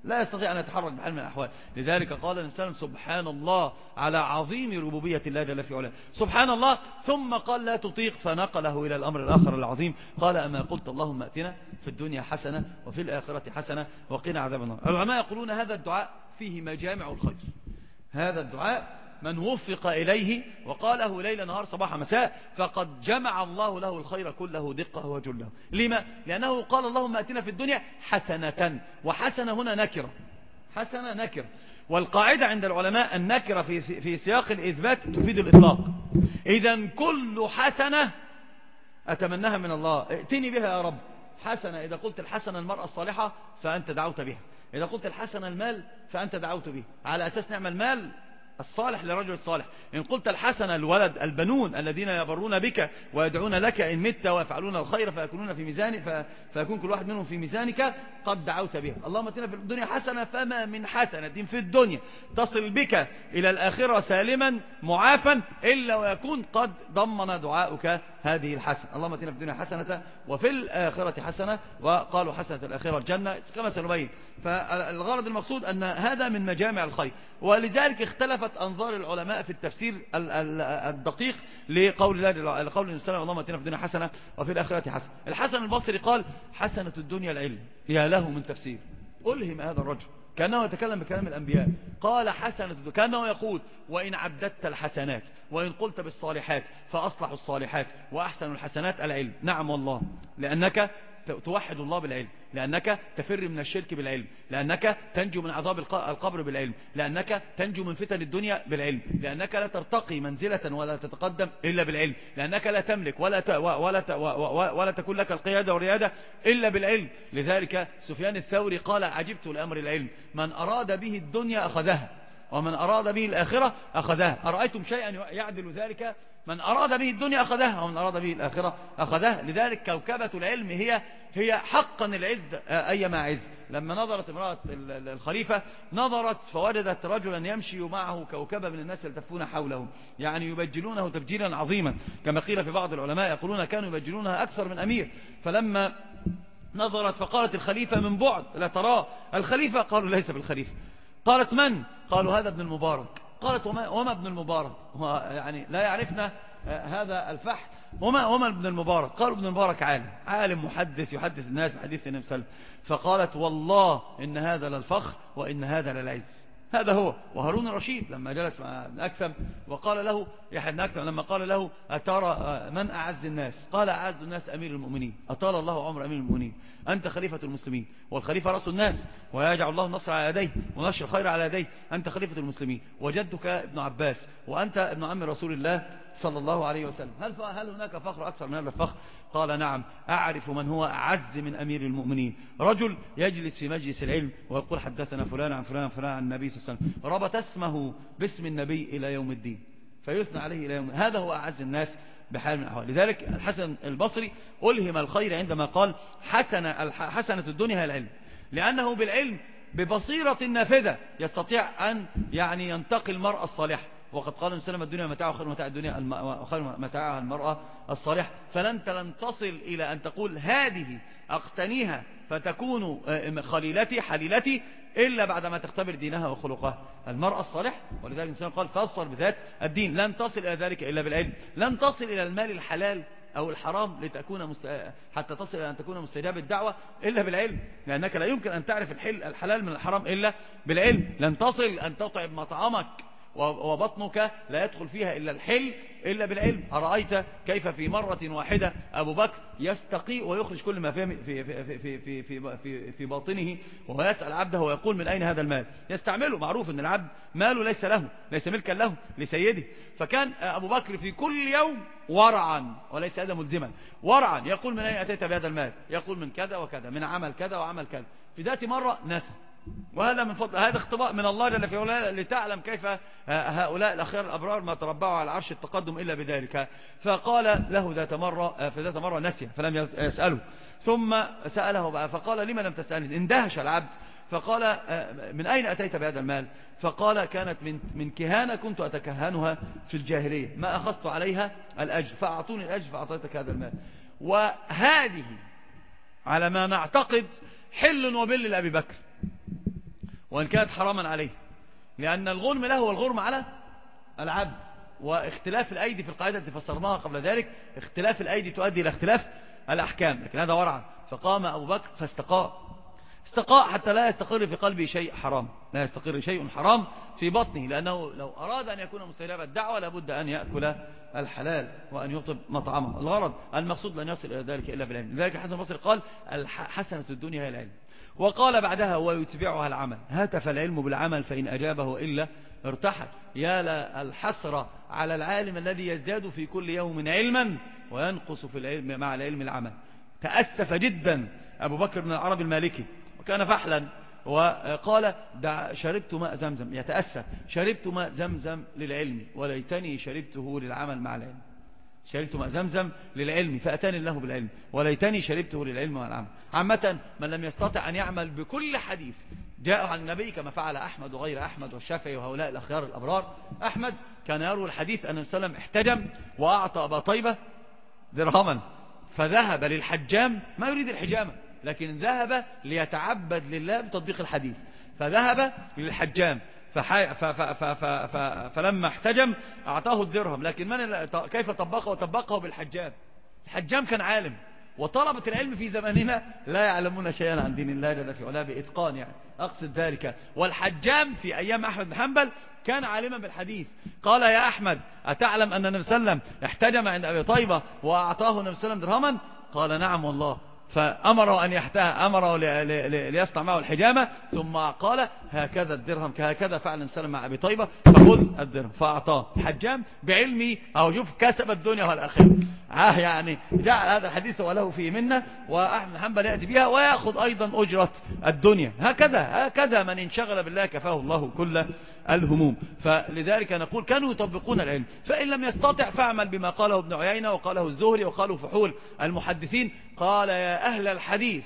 لا يستطيع أن يتحرك بحال من الأحوال. لذلك قال الإنسان سبحان الله على عظيم ربوبية الله جل في علاه، سبحان الله. ثم قال لا تطيق، فنقله إلى الأمر الآخر العظيم، قال أما قلت اللهم أتنا في الدنيا حسنة وفي الآخرة حسنة وقنا عذاب النار. العلماء يقولون هذا الدعاء فيه مجامع الخير. هذا الدعاء من وفق إليه وقاله ليل نهار صباح مساء فقد جمع الله له الخير كله دقه وجله. لما؟ لأنه قال اللهم أتنا في الدنيا حسنة، وحسنة هنا نكرة، حسنة نكرة، والقاعدة عند العلماء النكرة في سياق الإثبات تفيد الإطلاق. إذا كل حسنة أتمناها من الله ائتني بها يا رب. حسنة إذا قلت الحسنة المرأة الصالحة فأنت دعوت بها، إذا قلت الحسنة المال فأنت دعوت به، على أساس نعم المال الصالح لرجل الصالح. إن قلت الحسنة الولد البنون الذين يبرون بك ويدعون لك إن مت ويفعلون الخير فيكونون في ميزانك، فيكون كل واحد منهم في ميزانك، قد دعوت بها. اللهم اتنا في الدنيا حسنة، فما من حسنة في الدنيا تصل بك إلى الآخرة سالما معافا إلا ويكون قد ضمن دعاؤك هذه الحسنة. اللهم اتنا في الدنيا حسنة وفي الآخرة حسنة، وقالوا حسنة الآخرة الجنة كما سنبين. فالغرض المقصود أن هذا من مجامع الخير، ولذلك اختلفت أنظار العلماء في التفسير الدقيق لقول الله، لقول الإنسان اللهم اتنا في الدنيا حسنة وفي الآخرة حسنة. الحسن البصري قال حسنة الدنيا العلم. يا له من تفسير، ألهم هذا الرجل كأنه يتكلم بكلام الأنبياء. قال حسنة الدنيا، كأنه يقول وإن عددت الحسنات وإن قلت بالصالحات فأصلح الصالحات وأحسن الحسنات العلم. نعم والله، لأنك توحد الله بالعلم، لأنك تفر من الشرك بالعلم، لأنك تنجو من عذاب القبر بالعلم، لأنك تنجو من فتن الدنيا بالعلم، لأنك لا ترتقي منزلة ولا تتقدم إلا بالعلم، لأنك لا تملك ولا تكون لك القيادة والريادة إلا بالعلم. لذلك سفيان الثوري قال عجبت لأمر العلم، من أراد به الدنيا أخذها ومن أراد به الآخرة أخذها. أرأيتم شيئا يعدل ذلك؟ من أراد به الدنيا أخذها ومن أراد به الآخرة أخذها. لذلك كوكبة العلم هي حقا العز أيما عز. لما نظرت امرأة الخليفة نظرت فوجدت رجلا يمشي معه كوكبة من الناس يلتفون حوله، يعني يبجلونه تبجيلا عظيما، كما قيل في بعض العلماء يقولون كانوا يبجلونها أكثر من أمير. فلما نظرت فقالت الخليفة من بعد لا تراه. الخليفة قالوا ليس بالخليفة. قالت من؟ قالوا هذا ابن المبارك. قالت وما ابن المبارك؟ يعني لا يعرفنا هذا الفحل. وما ابن المبارك؟ قالوا ابن المبارك عالم محدث يحدث الناس بحديث النبي صلى الله عليه وسلم. فقالت والله إن هذا للفخر وإن هذا للعز. هذا هو. وهارون الرشيد لما جلس مع ابن أكثم وقال له يحيى بن أكثم لما قال له أترى من أعز الناس؟ قال أعز الناس أمير المؤمنين، أطال الله عمر أمير المؤمنين، أنت خليفة المسلمين، والخليفة رأس الناس، ويجعل الله النصر على يديه ونشر الخير على يديه، أنت خليفة المسلمين، وجدك ابن عباس، وأنت ابن عم رسول الله صلى الله عليه وسلم. هل هناك فخر أكثر من هذا الفخر؟ قال نعم، أعرف من هو أعز من أمير المؤمنين، رجل يجلس في مجلس العلم ويقول حدثنا فلان عن فلان فلان عن النبي صلى الله عليه وسلم، ربط اسمه باسم النبي إلى يوم الدين، فيثنى عليه إلى يوم. هذا هو أعز الناس بحال من الأحوال. لذلك الحسن البصري ألهم الخير عندما قال حسنة الدنيا هي العلم، لأنه بالعلم ببصيرة نافذة يستطيع أن يعني ينتقي المرأة الصالحة. وقد قال الإنسان الدنيا متاع خير متاع الدنيا وخير متاعها المرأة الصالحة. فلن تصل إلى أن تقول هذه أقتنيها فتكون خليلتي حليلتي إلا بعدما تختبر دينها وخلقها المرأة الصالح. ولذلك الإنسان قال فاصل بذات الدين. لن تصل إلى ذلك إلا بالعلم. لن تصل إلى المال الحلال أو الحرام حتى تصل إلى أن تكون مستجاب الدعوة إلا بالعلم، لأنك لا يمكن أن تعرف الحلال من الحرام إلا بالعلم. لن تصل أن تطعم مطعمك وبطنك لا يدخل فيها إلا الحل إلا بالعلم. أرأيت كيف في مرة واحدة أبو بكر يستقي ويخرج كل ما في باطنه وهو يسأل عبده ويقول من أين هذا المال؟ يستعمله. معروف أن العبد ماله ليس له، ليس ملكا له لسيده. فكان أبو بكر في كل يوم ورعا وليس هذا ملزما، ورعا يقول من أين أتيت بهذا المال؟ يقول من كذا وكذا، من عمل كذا وعمل كذا. في ذات مرة نسى، وهذا من فضل، هذا اختباء من الله جل في علاه لتعلم كيف هؤلاء الأخيار الأبرار ما تربعوا على عرش التقدم إلا بذلك. فقال له ذات مرة نسي فلم يسأله، ثم سأله بقى فقال لما لم تسألني؟ اندهش العبد فقال من أين أتيت بهذا المال؟ فقال كانت من كهانة كنت أتكهنها في الجاهلية، ما أخذت عليها الأجر فأعطوني الأجر فأعطيتك هذا المال. وهذه على ما نعتقد حل وبل لأبي بكر، وإن كانت حراما عليه، لأن الغرم له والغرم على العبد. واختلاف الأيدي في القاعدة التي فسرناها قبل ذلك، اختلاف الأيدي تؤدي إلى اختلاف الأحكام، لكن هذا ورع. فقام أبو بكر استقاء حتى لا يستقر في قلبه شيء حرام، لا يستقر شيء حرام في بطنه، لأنه لو أراد أن يكون مستجاب الدعوة لابد أن يأكل الحلال وأن يطب مطعمه. الغرض المقصود لن يصل إلى ذلك إلا بالعلم. لذلك حسن البصري قال حسنة الدنيا هي العلم، وقال بعدها ويتبعها العمل، هاتف العلم بالعمل فإن أجابه إلا ارتحل. يا للحسرة على العالم الذي يزداد في كل يوم علما وينقص في العلم مع العلم العمل. تأسف جدا أبو بكر بن العربي المالكي، وكان فحلا، وقال شربت ماء زمزم، يتأسف، شربت ماء زمزم للعلم وليتني شربته للعمل مع العلم. شربت ماء زمزم للعلم فأتاني الله بالعلم وليتني شربته للعلم والعمل. عامة من لم يستطع أن يعمل بكل حديث جاء عن النبي كما فعل أحمد وغير أحمد والشافعي وهؤلاء الأخيار الأبرار. أحمد كان يروي الحديث أن النبي صلى الله عليه وسلم احتجم وأعطى أبا طيبة درهما، فذهب للحجام ما يريد الحجامة لكن ذهب ليتعبد لله بتطبيق الحديث، فذهب للحجام فلما احتجم أعطاه الدرهم، لكن كيف طبقه؟ طبقه بالحجام. الحجام كان عالم، وطلبة العلم في زماننا لا يعلمون شيئا عن دين الله جل في علاه بإتقان، يعني أقصد ذلك. والحجام في أيام أحمد بن حنبل كان عالما بالحديث. قال يا أحمد أتعلم أن النبي صلى الله عليه وسلم احتجم عند أبي طيبة وأعطاه النبي صلى الله عليه وسلم درهما؟ قال نعم والله. فأمره أن أمره ليصنع معه الحجامة، ثم قال هكذا الدرهم، هكذا فعل النبي صلى الله عليه وسلم مع أبي طيبة، فخذ الدرهم، فأعطاه الحجام بعلمي. أو شوف كسب الدنيا والآخرة. يعني جعل هذا الحديث وله فيه منه، وأحمد حنبل يأتي بها ويأخذ أيضا أجرة الدنيا. هكذا من انشغل بالله كفاه الله كل الهموم. فلذلك نقول كانوا يطبقون العلم. فإن لم يستطع فاعمل بما قاله ابن عيينة وقاله الزهري وقاله فحول المحدثين. قال يا أهل الحديث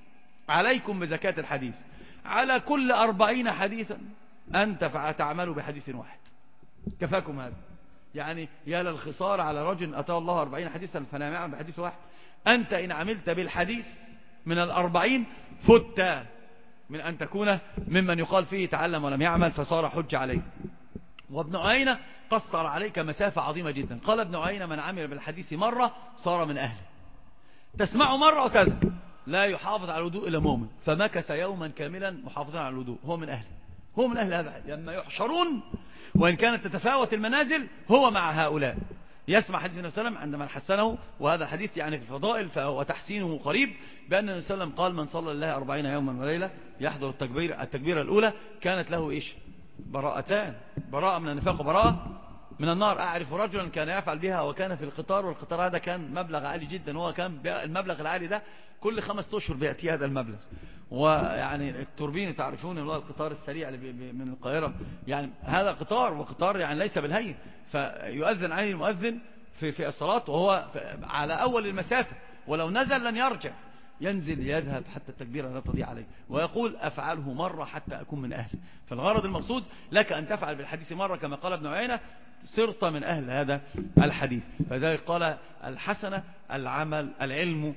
عليكم بزكاة الحديث، على كل 40 حديثا أنت تعملوا بحديث واحد، كفاكم هذا. يعني يا للخسارة على رجل أتاه الله 40 حديثا فلا يعمل بحديث واحد. أنت إن عملت بالحديث من 40 فت من أن تكون ممن يقال فيه تعلم ولم يعمل فصار حج عليه. وابن عيينة قصر عليك مسافة عظيمة جدا. قال ابن عيينة من عمل بالحديث مرة صار من أهله. تسمعه مرة وتذهب، لا يحافظ على الوضوء إلا مؤمن، فمكث يوما كاملا محافظا على الوضوء، هو من أهل هذا. لما يحشرون وإن كانت تتفاوت المنازل هو مع هؤلاء. يسمع حديث النبي صلى الله عليه وسلم عندما حسنه، وهذا الحديث يعني في الفضائل وتحسينه قريب، بأن النبي صلى الله عليه وسلم قال من صلى الله 40 يوما وليلة يحضر التكبيرة الأولى كانت له إيش؟ براءتان، براءة من النفاق وبراءة من النار. أعرف رجلا كان يفعل بها وكان في القطار، والقطار هذا كان مبلغ عالي جدا، وهو كان المبلغ العالي ده كل 5 أشهر بيأتي هذا المبلغ. ويعني التوربين تعرفون اللي هو القطار السريع من القاهرة، يعني هذا قطار، وقطار يعني ليس بالهين، فيؤذن عليه المؤذن في الصلاة وهو على أول المسافة، ولو نزل لن يرجع، ينزل يذهب حتى التكبيرة لا تضيع عليه، ويقول أفعله مرة حتى أكون من أهل. فالغرض المقصود لك أن تفعل بالحديث مرة كما قال ابن عيينة، صرت من أهل هذا الحديث. فذلك قال الحسنة العمل العلم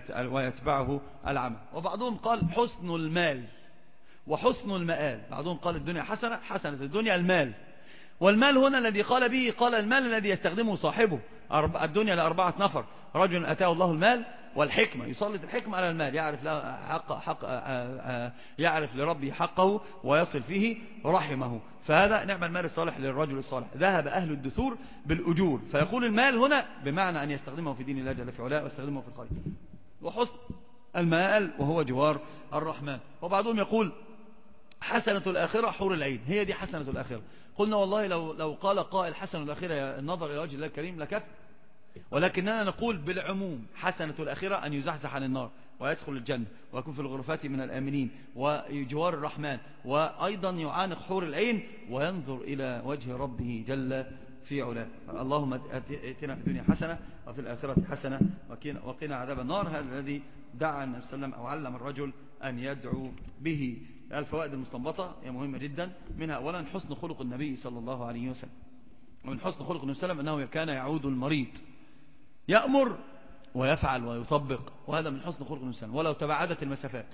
ويتبعه العمل. وبعضهم قال حسن المال وحسن المآل. بعضهم قال الدنيا حسنة الدنيا المال. والمال هنا الذي قال به، قال المال الذي يستخدمه صاحبه. الدنيا ل4 نفر، رجل أتاه الله المال والحكمة، يسلط الحكمة على المال، يعرف لربه حقه ويصل فيه رحمه، فهذا نعم المال الصالح للرجل الصالح. ذهب أهل الدثور بالأجور. فيقول المال هنا بمعنى أن يستخدمه في دين الله جل في علاه ويستخدمه في الخير. وحسن المآل وهو جوار الرحمن. وبعضهم يقول حسنة الآخرة حور العين، هي دي حسنة الآخرة. قلنا والله لو قال قائل حسنة الآخرة النظر إلى وجه الله الكريم لكف، ولكننا نقول بالعموم حسنة الآخرة أن يزحزح عن النار ويدخل الجنة ويكون في الغرفات من الآمنين وجوار الرحمن، وأيضا يعانق حور العين وينظر إلى وجه ربه جل في علاه. اللهم ائتنا في الدنيا حسنة وفي الآخرة حسنة وقنا عذاب النار. هذا الذي دعا النبي صلى الله عليه وسلم أو علم الرجل أن يدعو به. الفوائد المستنبطة هي مهمة جدا، منها أولا حسن خلق النبي صلى الله عليه وسلم. ومن حسن خلق النبي صلى الله عليه وسلم أنه كان يعود المريض، يأمر ويفعل ويطبق، وهذا من حسن خلق النبي صلى الله عليه وسلم ولو تباعدت المسافات.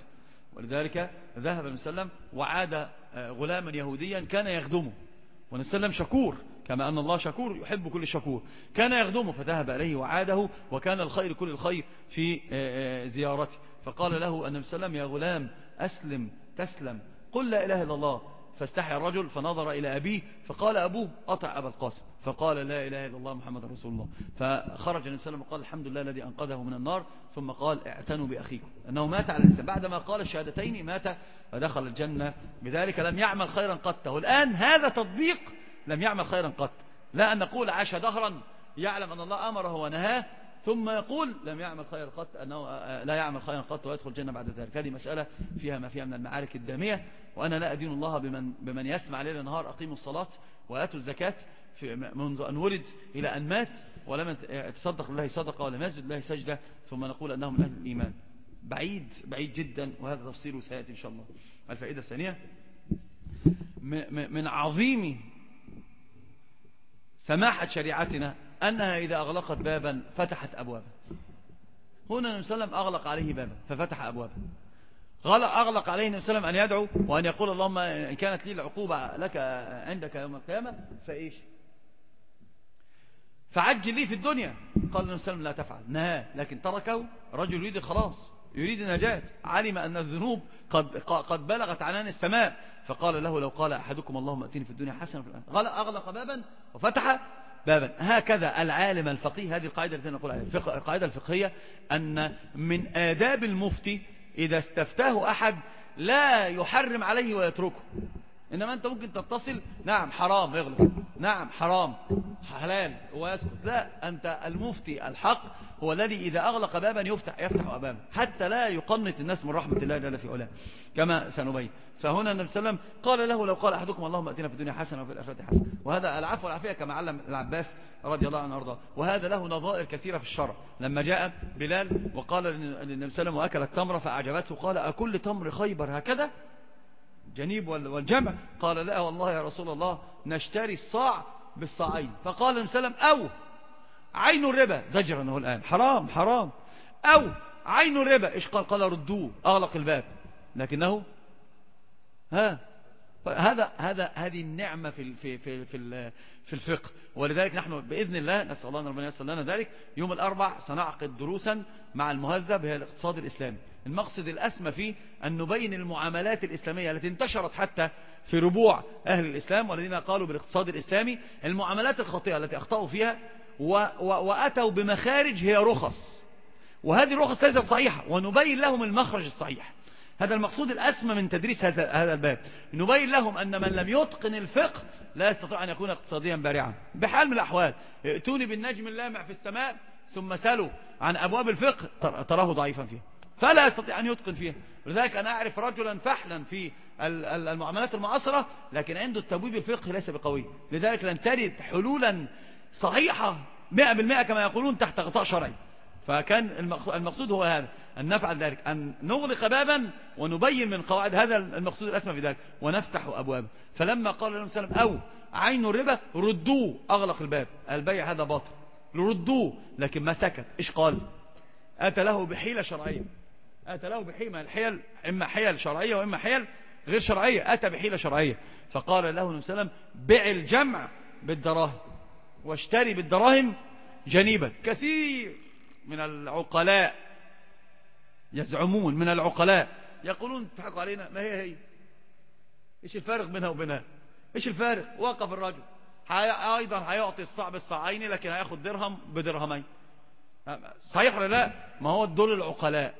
ولذلك ذهب النبي صلى الله عليه وسلم وعاد غلاما يهوديا كان يخدمه، والنبي صلى الله عليه وسلم شكور كما أن الله شكور يحب كل شكور، كان يخدمه فذهب إليه وعاده، وكان الخير كل الخير في زيارته. فقال له النبي صلى الله عليه وسلم: يا غلام أسلم تسلم، قل لا إله إلا الله. فاستحى الرجل فنظر إلى أبيه فقال أبوه أطع أبا القاسم، فقال لا إله إلا الله محمد رسول الله. فخرج النبي صلى الله عليه وسلم وقال: الحمد لله الذي أنقذه من النار، ثم قال: اعتنوا بأخيكم، أنه مات على الإسلام بعدما قال الشهادتين، مات ودخل الجنة بذلك، لم يعمل خيرا قط. والآن هذا تطبيق لم يعمل خيرا قط، لا أن نقول عاش دهرا يعلم أن الله أمره ونهاه ثم يقول لم يعمل خيرا قط، أنه لا يعمل خيرا قط ويدخل الجنة بعد ذلك. هذه مسألة فيها ما فيها من المعارك الدامية، وأنا لا أدين الله بمن يسمع ليل نهار أقيموا الصلاة وآتوا الزكاة منذ أن ولد إلى أن مات ولم يتصدق لله صدقة ولم يسجد لله سجدة، ثم نقول أنهم من أهل الإيمان. بعيد بعيد جدا، وهذا تفصيله سيأتي إن شاء الله. الفائدة الثانية من عظيم سماحة شريعتنا أنها إذا أغلقت بابا فتحت أبوابا. هنا النبي صلى الله عليه وسلم أغلق عليه بابا ففتح أبوابا. أغلق عليه النبي صلى الله عليه وسلم أن يدعو وأن يقول: اللهم إن كانت لي العقوبة لك عندك يوم القيامة فإيش؟ فعجل لي في الدنيا. قال النبي صلى الله عليه وسلم: لا تفعل، نهاه، لكن تركه. رجل يريد الخلاص، يريد النجاة، علم أن الذنوب قد بلغت عنان السماء، فقال له: لو قال أحدكم اللهم أتيني في الدنيا حسنة في الآخرة. أغلق بابا وفتح بابا. هكذا العالم الفقيه، هذه القاعدة التي نقول عليها القاعدة الفقهية، أن من آداب المفتي إذا استفتاه أحد لا يحرم عليه ويتركه. إنما أنت ممكن تتصل: نعم حرام، يغلق، نعم حرام حلال ويسكت. لا، أنت المفتي الحق هو الذي إذا أغلق بابا يفتح أبابا، حتى لا يقنط الناس من رحمة الله جل في علاه كما سنبين. فهنا النبي صلى الله عليه وسلم قال له: لو قال أحدكم اللهم أتنا في الدنيا حسنة وفي الآخرة حسنة. وهذا العفو والعافية كما علم العباس رضي الله عنه وارضاه، وهذا له نظائر كثيرة في الشرع. لما جاء بلال وقال للنبي صلى الله عليه وسلم وأكل التمر فأعجبته، قال: أكل تمر خيبر هكذا جنيب والجمع؟ قال: لا والله يا رسول الله، نشتري الصاع بالصاعين. فقال النبي صلى الله عليه وسلم: أو عين الربا، زجر أنه الآن حرام حرام، أو عين الربا. إيش قال؟ قال: ردوه، أغلق الباب. لكنه هذه النعمة في الفقه. ولذلك نحن بإذن الله نسأل الله أن ربنا ييسر لنا ذلك، يوم الأربع سنعقد دروسا مع المهذب هي الاقتصاد الإسلامي. المقصد الأسمى فيه أن نبين المعاملات الإسلامية التي انتشرت حتى في ربوع أهل الإسلام والذين قالوا بالاقتصاد الإسلامي، المعاملات الخاطئة التي أخطأوا فيها وأتوا بمخارج هي رخص، وهذه الرخص ليست صحيحة، ونبين لهم المخرج الصحيح. هذا المقصود الأسمى من تدريس هذا الباب، نبين لهم أن من لم يتقن الفقه لا يستطيع أن يكون اقتصاديا بارعا بحال من الأحوال. ائتوني بالنجم اللامع في السماء ثم سألوا عن أبواب الفقه تراه ضعيفا فيها، فلا يستطيع أن يتقن فيها. لذلك أنا أعرف رجلا فحلا في المعاملات المعاصرة، لكن عنده التبويب الفقه ليس بقوي. لذلك لن تجد حلولا صحيحة 100% كما يقولون تحت غطاء شرعي. فكان المقصود هو هذا، أن نفعل ذلك، أن نغلق بابا ونبين من قواعد هذا المقصود الأسمى في ذلك، ونفتح أبواب. فلما قال النبي صلى الله عليه وسلم: أو عين الربا، ردوه، أغلق الباب، البيع هذا باطل، ردوه. لكن ما سكت. إيش قال؟ أتى له بحيلة شرعية، أتى له بحيلة، الحيل إما حيل شرعية وإما حيل غير شرعية، أتى بحيلة شرعية. فقال له النبي صلى الله عليه وسلم: بع الجمع بالدراهم واشتري بالدراهم جنيبا. كثير من العقلاء يزعمون، من العقلاء يقولون تضحكوا علينا، ما هي ايش الفارق بينها وبينها؟ ايش الفارق؟ وقف الرجل ايضا هيعطي الصاع بالصاعين، لكن هياخد درهم بدرهمين. صحيح ولا لا؟ ما هو دول العقلاء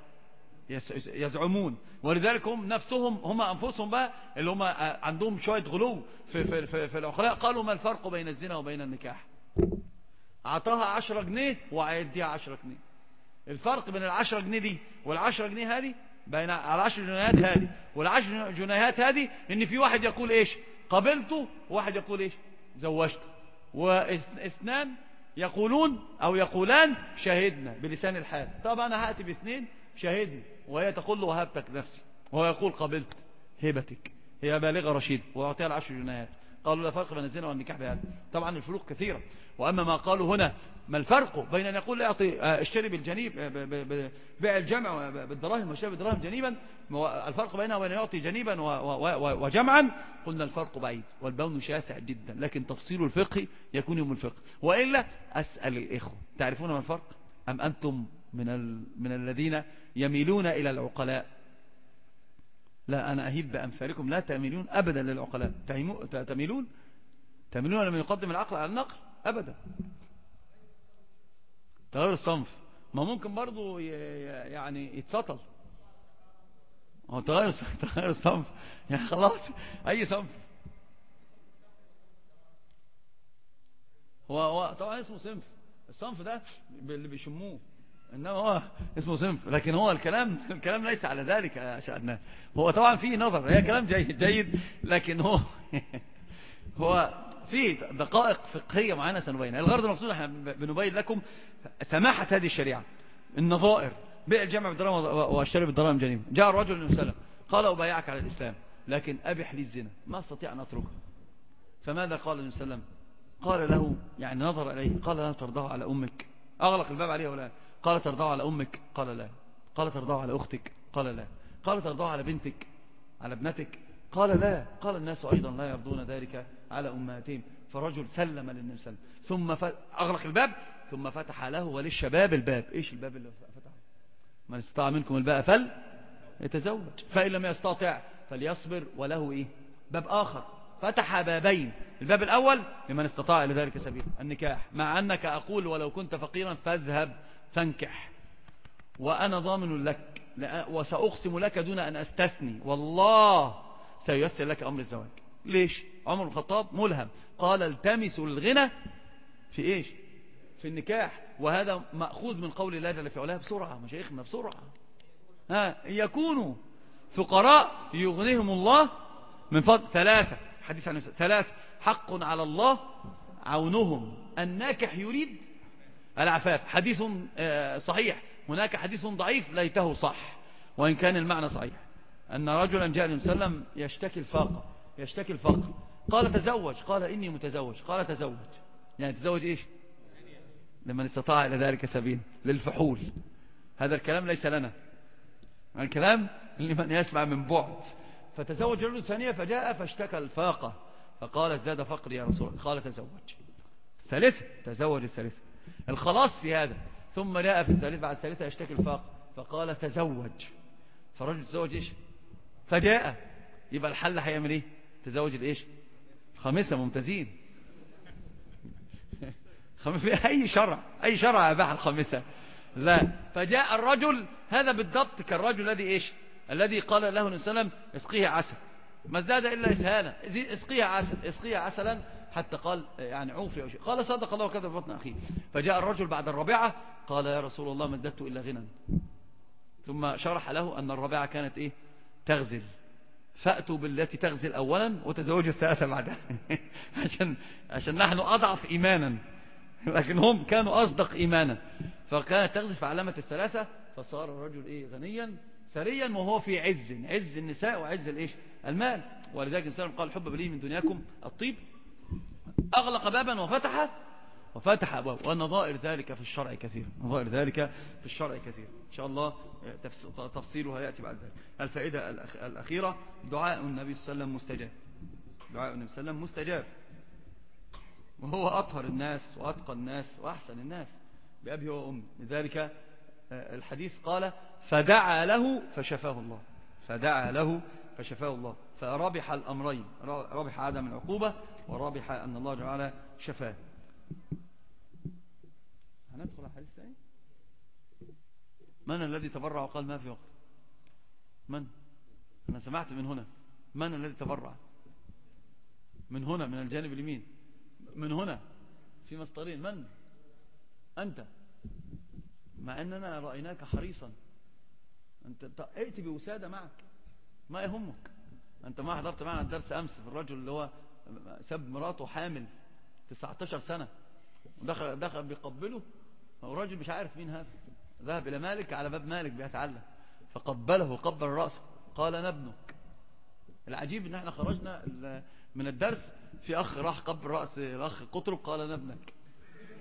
يزعمون. ولذلك هم نفسهم، هم انفسهم بقى اللي هم عندهم شويه غلو في العقلاء، قالوا: ما الفرق بين الزنا وبين النكاح؟ اعطاها 10 جنيه وهيديها 10 جنيه. الفرق بين ال10 جنيه دي وال10 جنيه هذه، بين ال10 جنيهات هذه وال10 جنيهات هذه، ان في واحد يقول ايش؟ قبلته، وواحد يقول ايش؟ زوجته، واثنان يقولون او يقولان شهدنا بلسان الحال. طب انا هاتي باثنين شهدني، وهي تقول له وهبتك نفسي، وهو يقول قبلت هبتك، هي بالغة رشيدة، ويعطيها 10 جنيهات. قالوا: لا فرق بين الزنا والنكاح بهذا. طبعا الفروق كثيرة، وأما ما قالوا هنا ما الفرق بين أن يقول اعطي اشتري بالجنيب بيع الجمع بالدراهم واشتري بالدراهم جنيبا، الفرق بينه وبين يعطي جنيبا وجمعا، قلنا الفرق بعيد والبون شاسع جدا، لكن تفصيل الفقه يكون يوم الفقه. وإلا أسأل الإخوة تعرفون ما الفرق أم أنتم من الذين يميلون إلى العقلاء؟ لا، أنا أهيب بأمثالكم لا تميلون أبدا للعقلاء. تميلون لما يقدم العقل على النقل أبدا. تغير الصنف ما ممكن برضو يعني يتسطل، هو تغير الصنف يعني خلاص أي صنف. هو طبعا اسمه صنف، الصنف ده اللي بيشموه، إنما هو اسمه صنف، لكن هو الكلام ليس على ذلك يا شأننا. هو طبعا فيه نظر، هي كلام جيد لكن هو فيه دقائق فقهية معينة سنبينها. الغرض المقصود احنا بنبين لكم سماحة هذه الشريعة. النظائر بيع الجمع بالدراهم واشتري بالدراهم جنيبا. جاء الرجل للنبي صلى الله عليه وسلم قال أبايعك على الإسلام لكن أبح لي الزنا، ما استطيع أن أتركه. فماذا قال النبي صلى الله عليه وسلم؟ قال له يعني نظر إليه قال لا ترضاه على أمك؟ أغلق الباب عليه ولا؟ قال ترضاه على أمك؟ قال لا. قال ترضاه على أختك؟ قال لا. قال ترضاه على بنتك على ابنتك؟ قال لا. قال الناس أيضا لا يرضون ذلك على أمهاتهم. فرجل سلم للنبي صلى الله عليه وسلم ثم أغلق الباب ثم فتح له وللشباب الباب. إيش الباب اللي فتحه؟ من استطاع منكم الباء فليتزوج، فإن لم يستطع فليصبر، وله إيه؟ باب آخر. فتح بابين، الباب الأول لمن استطاع إلى ذلك سبيل النكاح، مع أنك أقول ولو كنت فقيرا فاذهب فانكح وأنا ضامن لك وسأقسم لك دون أن أستثني والله سييسر لك أمر الزواج. ليش؟ عمر بن الخطاب ملهم قال التمسوا الغنى في إيش؟ في النكاح، وهذا مأخوذ من قول الله جل في علاه بسرعة مشايخنا بسرعة يكونوا فقراء يغنيهم الله من فضل. ثلاثة حديث عن ثلاثة حق على الله عونهم، الناكح يريد العفاف. حديث صحيح، هناك حديث ضعيف ليته صح وإن كان المعنى صحيح، أن رجلا جاء النبي صلى الله عليه وسلم يشتكي الفقر قال تزوج، قال إني متزوج، قال تزوج يعني تزوج إيش؟ لمن استطاع إلى ذلك سبيل، للفحول. هذا الكلام ليس لنا، الكلام لمن يسمع من بعد. فتزوج رجل ثانية فجاء فاشتكى الفاقة فقال ازداد فقري يا رسول الله، قال تزوج. ثالثة تزوج الثالثة، الخلاص في هذا. ثم جاء في الثالثة بعد الثالثة يشتكي الفاقة فقال تزوج، فرجل تزوج ايش؟ فجاء. يبقى الحل هيعمل ايه؟ تزوج الايش؟ خامسة. ممتازين. اي شرع اباح الخامسة؟ لا. فجاء الرجل هذا بالضبط كالرجل الذي ايش؟ الذي قال له النبي صلى الله عليه وسلم اسقيه عسل ما ازداد الا اسهالا، اسقيه عسلا حتى قال يعني عوفي او شيء. قال صدق الله وكذب بطن اخيه. فجاء الرجل بعد الرابعة قال يا رسول الله ما ازددت الا غنى. ثم شرح له ان الرابعة كانت ايه؟ تغزل، فأتوا بالتي تغزل اولا وتزوجوا الثلاثة بعدها. عشان نحن اضعف ايمانا لكن هم كانوا اصدق ايمانا. فكانت تغزل في علامة الثلاثة، فصار الرجل ايه؟ غنيا ثريا وهو في عز النساء وعز الايش؟ المال. ولذلك الإنسان قال حب لي من دنياكم الطيب. أغلق بابا وفتح أبواب. والنظائر ذلك في الشرع كثير، نظائر ذلك في الشرع كثير إن شاء الله تفصيلها يأتي بعد ذلك. الفائدة الأخيرة دعاء النبي صلى الله عليه وسلم مستجاب. دعاء النبي صلى الله عليه وسلم مستجاب، وهو أطهر الناس وأتقى الناس وأحسن الناس بأبي وأمي. لذلك الحديث قال فدعا له فشفاه الله، فدعا له فشفاه الله. فربح الأمرين، ربح عدم العقوبة وربح أن الله تعالى شفاه. هندخل على الحديث الثاني. من الذي تبرع وقال ما في وقت؟ من؟ أنا سمعت من هنا. من الذي تبرع؟ من هنا، من الجانب اليمين، من هنا في مسطرين. من أنت؟ مع أننا رأيناك حريصا، أنت ائتي بوسادة معك ما يهمك. أنت ما حضرت معنا الدرس أمس في الرجل اللي هو سب مراته حامل 19 سنة ودخل بيقبله، والراجل مش عارف مين هذا، ذهب إلى مالك على باب مالك بيتعلم فقبله وقبل رأسه قال أنا ابنك. العجيب ان احنا خرجنا من الدرس في أخ راح قبل رأس الأخ قطرب قال أنا ابنك.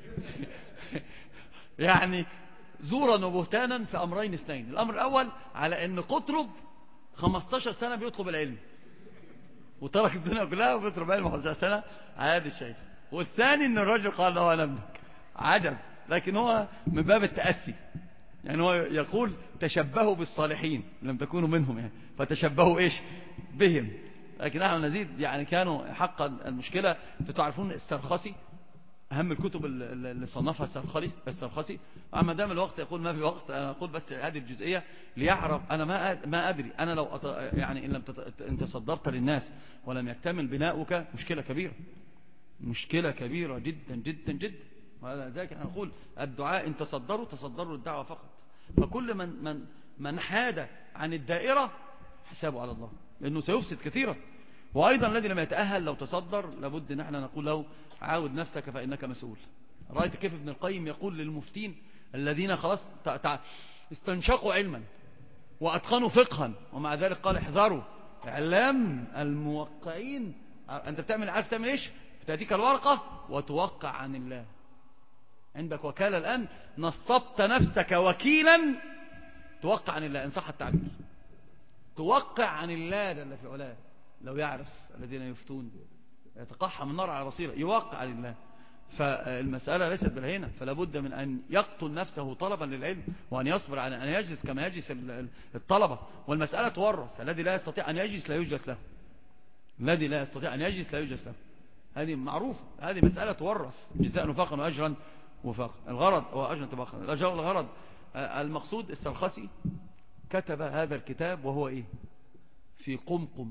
يعني زورا وبهتانا في أمرين اثنين. الأمر الأول على أن قطرب 15 سنة بيطلب العلم وترك الدنيا كلها وبيطلب علم 15 سنة عادي الشيء. والثاني أن الرجل قال له أنا ابنك. عجب. لكن هو من باب التأسي، يعني هو يقول تشبهوا بالصالحين لم تكونوا منهم، يعني فتشبهوا إيش بهم. لكن نحن نزيد، يعني كانوا حقا المشكلة. تعرفون السرخسي أهم الكتب اللي صنفها السرخسي. أما دام الوقت يقول ما في وقت، أنا أقول بس هذه الجزئية ليعرف. أنا ما أدري، أنا لو يعني إن لم إن تصدرت للناس ولم يكتمل بناؤك مشكلة كبيرة، مشكلة كبيرة جدا جدا جدا. وهذا ذلك أنا أقول الدعاء إن تصدروا للدعوة فقط. فكل من حاد عن الدائرة حسابه على الله، لأنه سيفسد كثيرا. وأيضا الذي لم يتأهل لو تصدر لابد ان احنا نقول له عاود نفسك فإنك مسؤول. رأيت كيف ابن القيم يقول للمفتين الذين خلاص استنشقوا علما وأتقنوا فقها، ومع ذلك قال احذروا إعلام الموقعين. أنت عارف تعمل إيش؟ بتأتيك الورقة وتوقع عن الله. عندك وكالة الآن، نصبت نفسك وكيلا توقع عن الله إن صح التعبير، توقع عن الله جل في علاه. لو يعرف الذين يفتون يتقحم النار على بصيرة، يوقع عن الله. فالمسألة ليست بالهينة، فلا بد من أن يقتل نفسه طلبا للعلم، وأن يصبر على أن يجلس كما يجلس الطلبة. والمسألة تورث، الذي لا يستطيع أن يجلس لا يجلس له، الذي لا يستطيع أن يجلس لا يجلس له. هذه معروفة، هذه مسألة تورث. جزاء وفاقا وأجرا وفاقا. الغرض هو أجرا طبقا. الغرض المقصود. السرخسي كتب هذا الكتاب وهو إيه؟ في قمقم.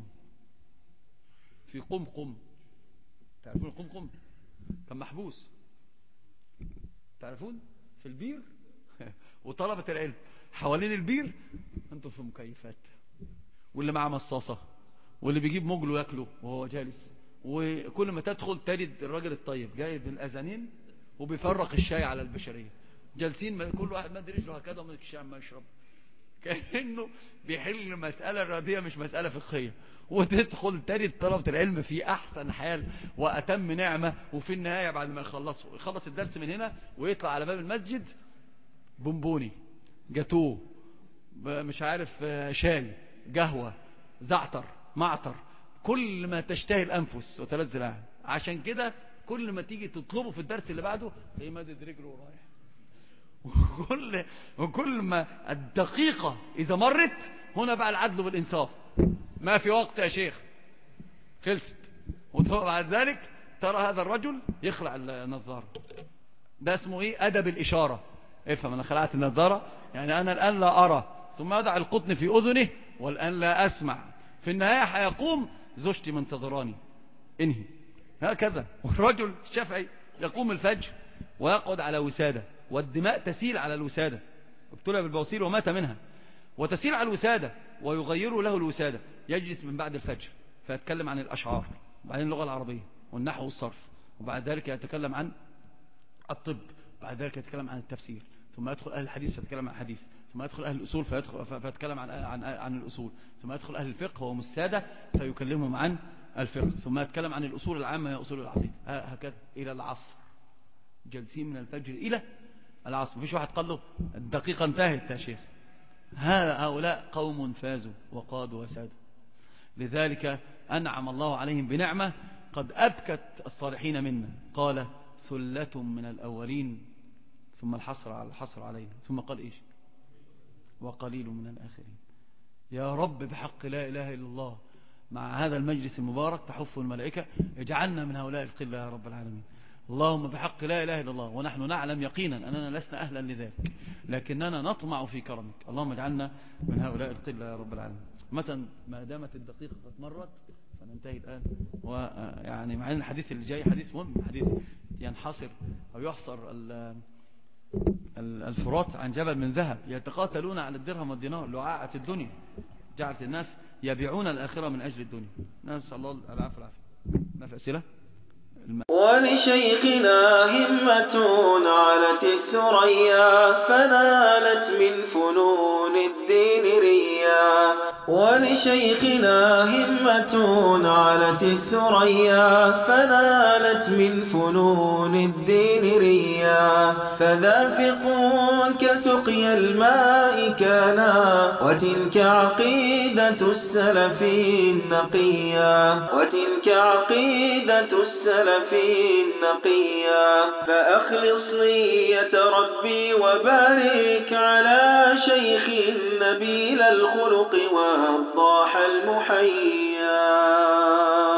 في قمقم. تعرفون القمقم؟ كان محبوس، تعرفون، في البير. وطلبة العلم حوالين البير، انتم في مكيفات، واللي معاه مصاصة، واللي بيجيب مجله ياكله وهو جالس. وكل ما تدخل تجد الراجل الطيب جايب الأذانين وبيفرق الشاي على البشرية، جالسين كل واحد ما ادري له هكذا ومن الشاي ما يشرب، كأنه بيحل مسألة رياضية مش مسألة فقهية. وتدخل تجد طلبة العلم في أحسن حال وأتم نعمة. وفي النهاية بعد ما يخلص الدرس من هنا ويطلع على باب المسجد بونبوني، جاتوه، مش عارف، شاي، قهوة، زعتر، معطر، كل ما تشتهي الأنفس وتلذ الأعين. عشان كده كل ما تيجي تطلبه في الدرس اللي بعده زي مادد رجله ورايح. وكل ما الدقيقة إذا مرت هنا بقى العدل والإنصاف. ما في وقت يا شيخ، خلصت. وبعد ذلك ترى هذا الرجل يخلع النظارة. ده اسمه ايه؟ أدب الإشارة. افهم، أنا خلعت النظارة يعني أنا الآن لا أرى، ثم أضع القطن في أذنه والآن لا أسمع. في النهاية هيقوم زوجتي منتظراني، انهي. هكذا. والرجل الشافعي يقوم الفجر ويقعد على وسادة، والدماء تسيل على الوسادة، ابتلى بالبواسير ومات منها، وتسيل على الوسادة ويغير له الوسادة. يجلس من بعد الفجر فيتكلم عن الأشعار، وبعدين اللغة العربية والنحو والصرف، وبعد ذلك يتكلم عن الطب، بعد ذلك يتكلم عن التفسير، ثم يدخل أهل الحديث فيتكلم عن الحديث، ثم يدخل أهل الأصول فيتكلم عن الأصول، ثم يدخل أهل الفقه وهم السادة فيكلمهم عن الفقه، ثم يتكلم عن الأصول العامة هي أصول العقيدة. هكذا إلى العصر، جالسين من الفجر إلى العصر. مفيش واحد قال له الدقيقة انتهت يا شيخ. هؤلاء قوم فازوا وقادوا وسادوا. لذلك أنعم الله عليهم بنعمة قد أبكت الصالحين منا. قال ثلة من الأولين، ثم الحصر علينا، ثم قال إيش؟ وقليل من الآخرين. يا رب بحق لا إله إلا الله مع هذا المجلس المبارك تحف الملائكة اجعلنا من هؤلاء القلة يا رب العالمين. اللهم بحق لا إله إلا الله، ونحن نعلم يقينا أننا لسنا أهلا لذلك، لكننا نطمع في كرمك. اللهم اجعلنا من هؤلاء القلة يا رب العالمين. متى ما دامت الدقيقة قد مرت فننتهي الآن. ويعني مع أن الحديث اللي جاي حديث مهم، حديث ينحصر أو يحصر الفرات عن جبل من ذهب يتقاتلون على الدرهم والدينار لعاعة الدنيا، جعلت الناس يبيعون الآخرة من أجل الدنيا. نسأل الله العافية والعافية. ما في أسئلة؟ ولشيخنا همة علت الثريا فنالت من فنون الدين ريا. ولشيخنا همة علت الثريا فنالت من فنون الدين ريا. نقيا فدافق كسقي الماء كانا وتلك عقيدة السلف النقيا فأخلص نية ربي وبارك على شيخ نبيل الخلق وضاح المحيا.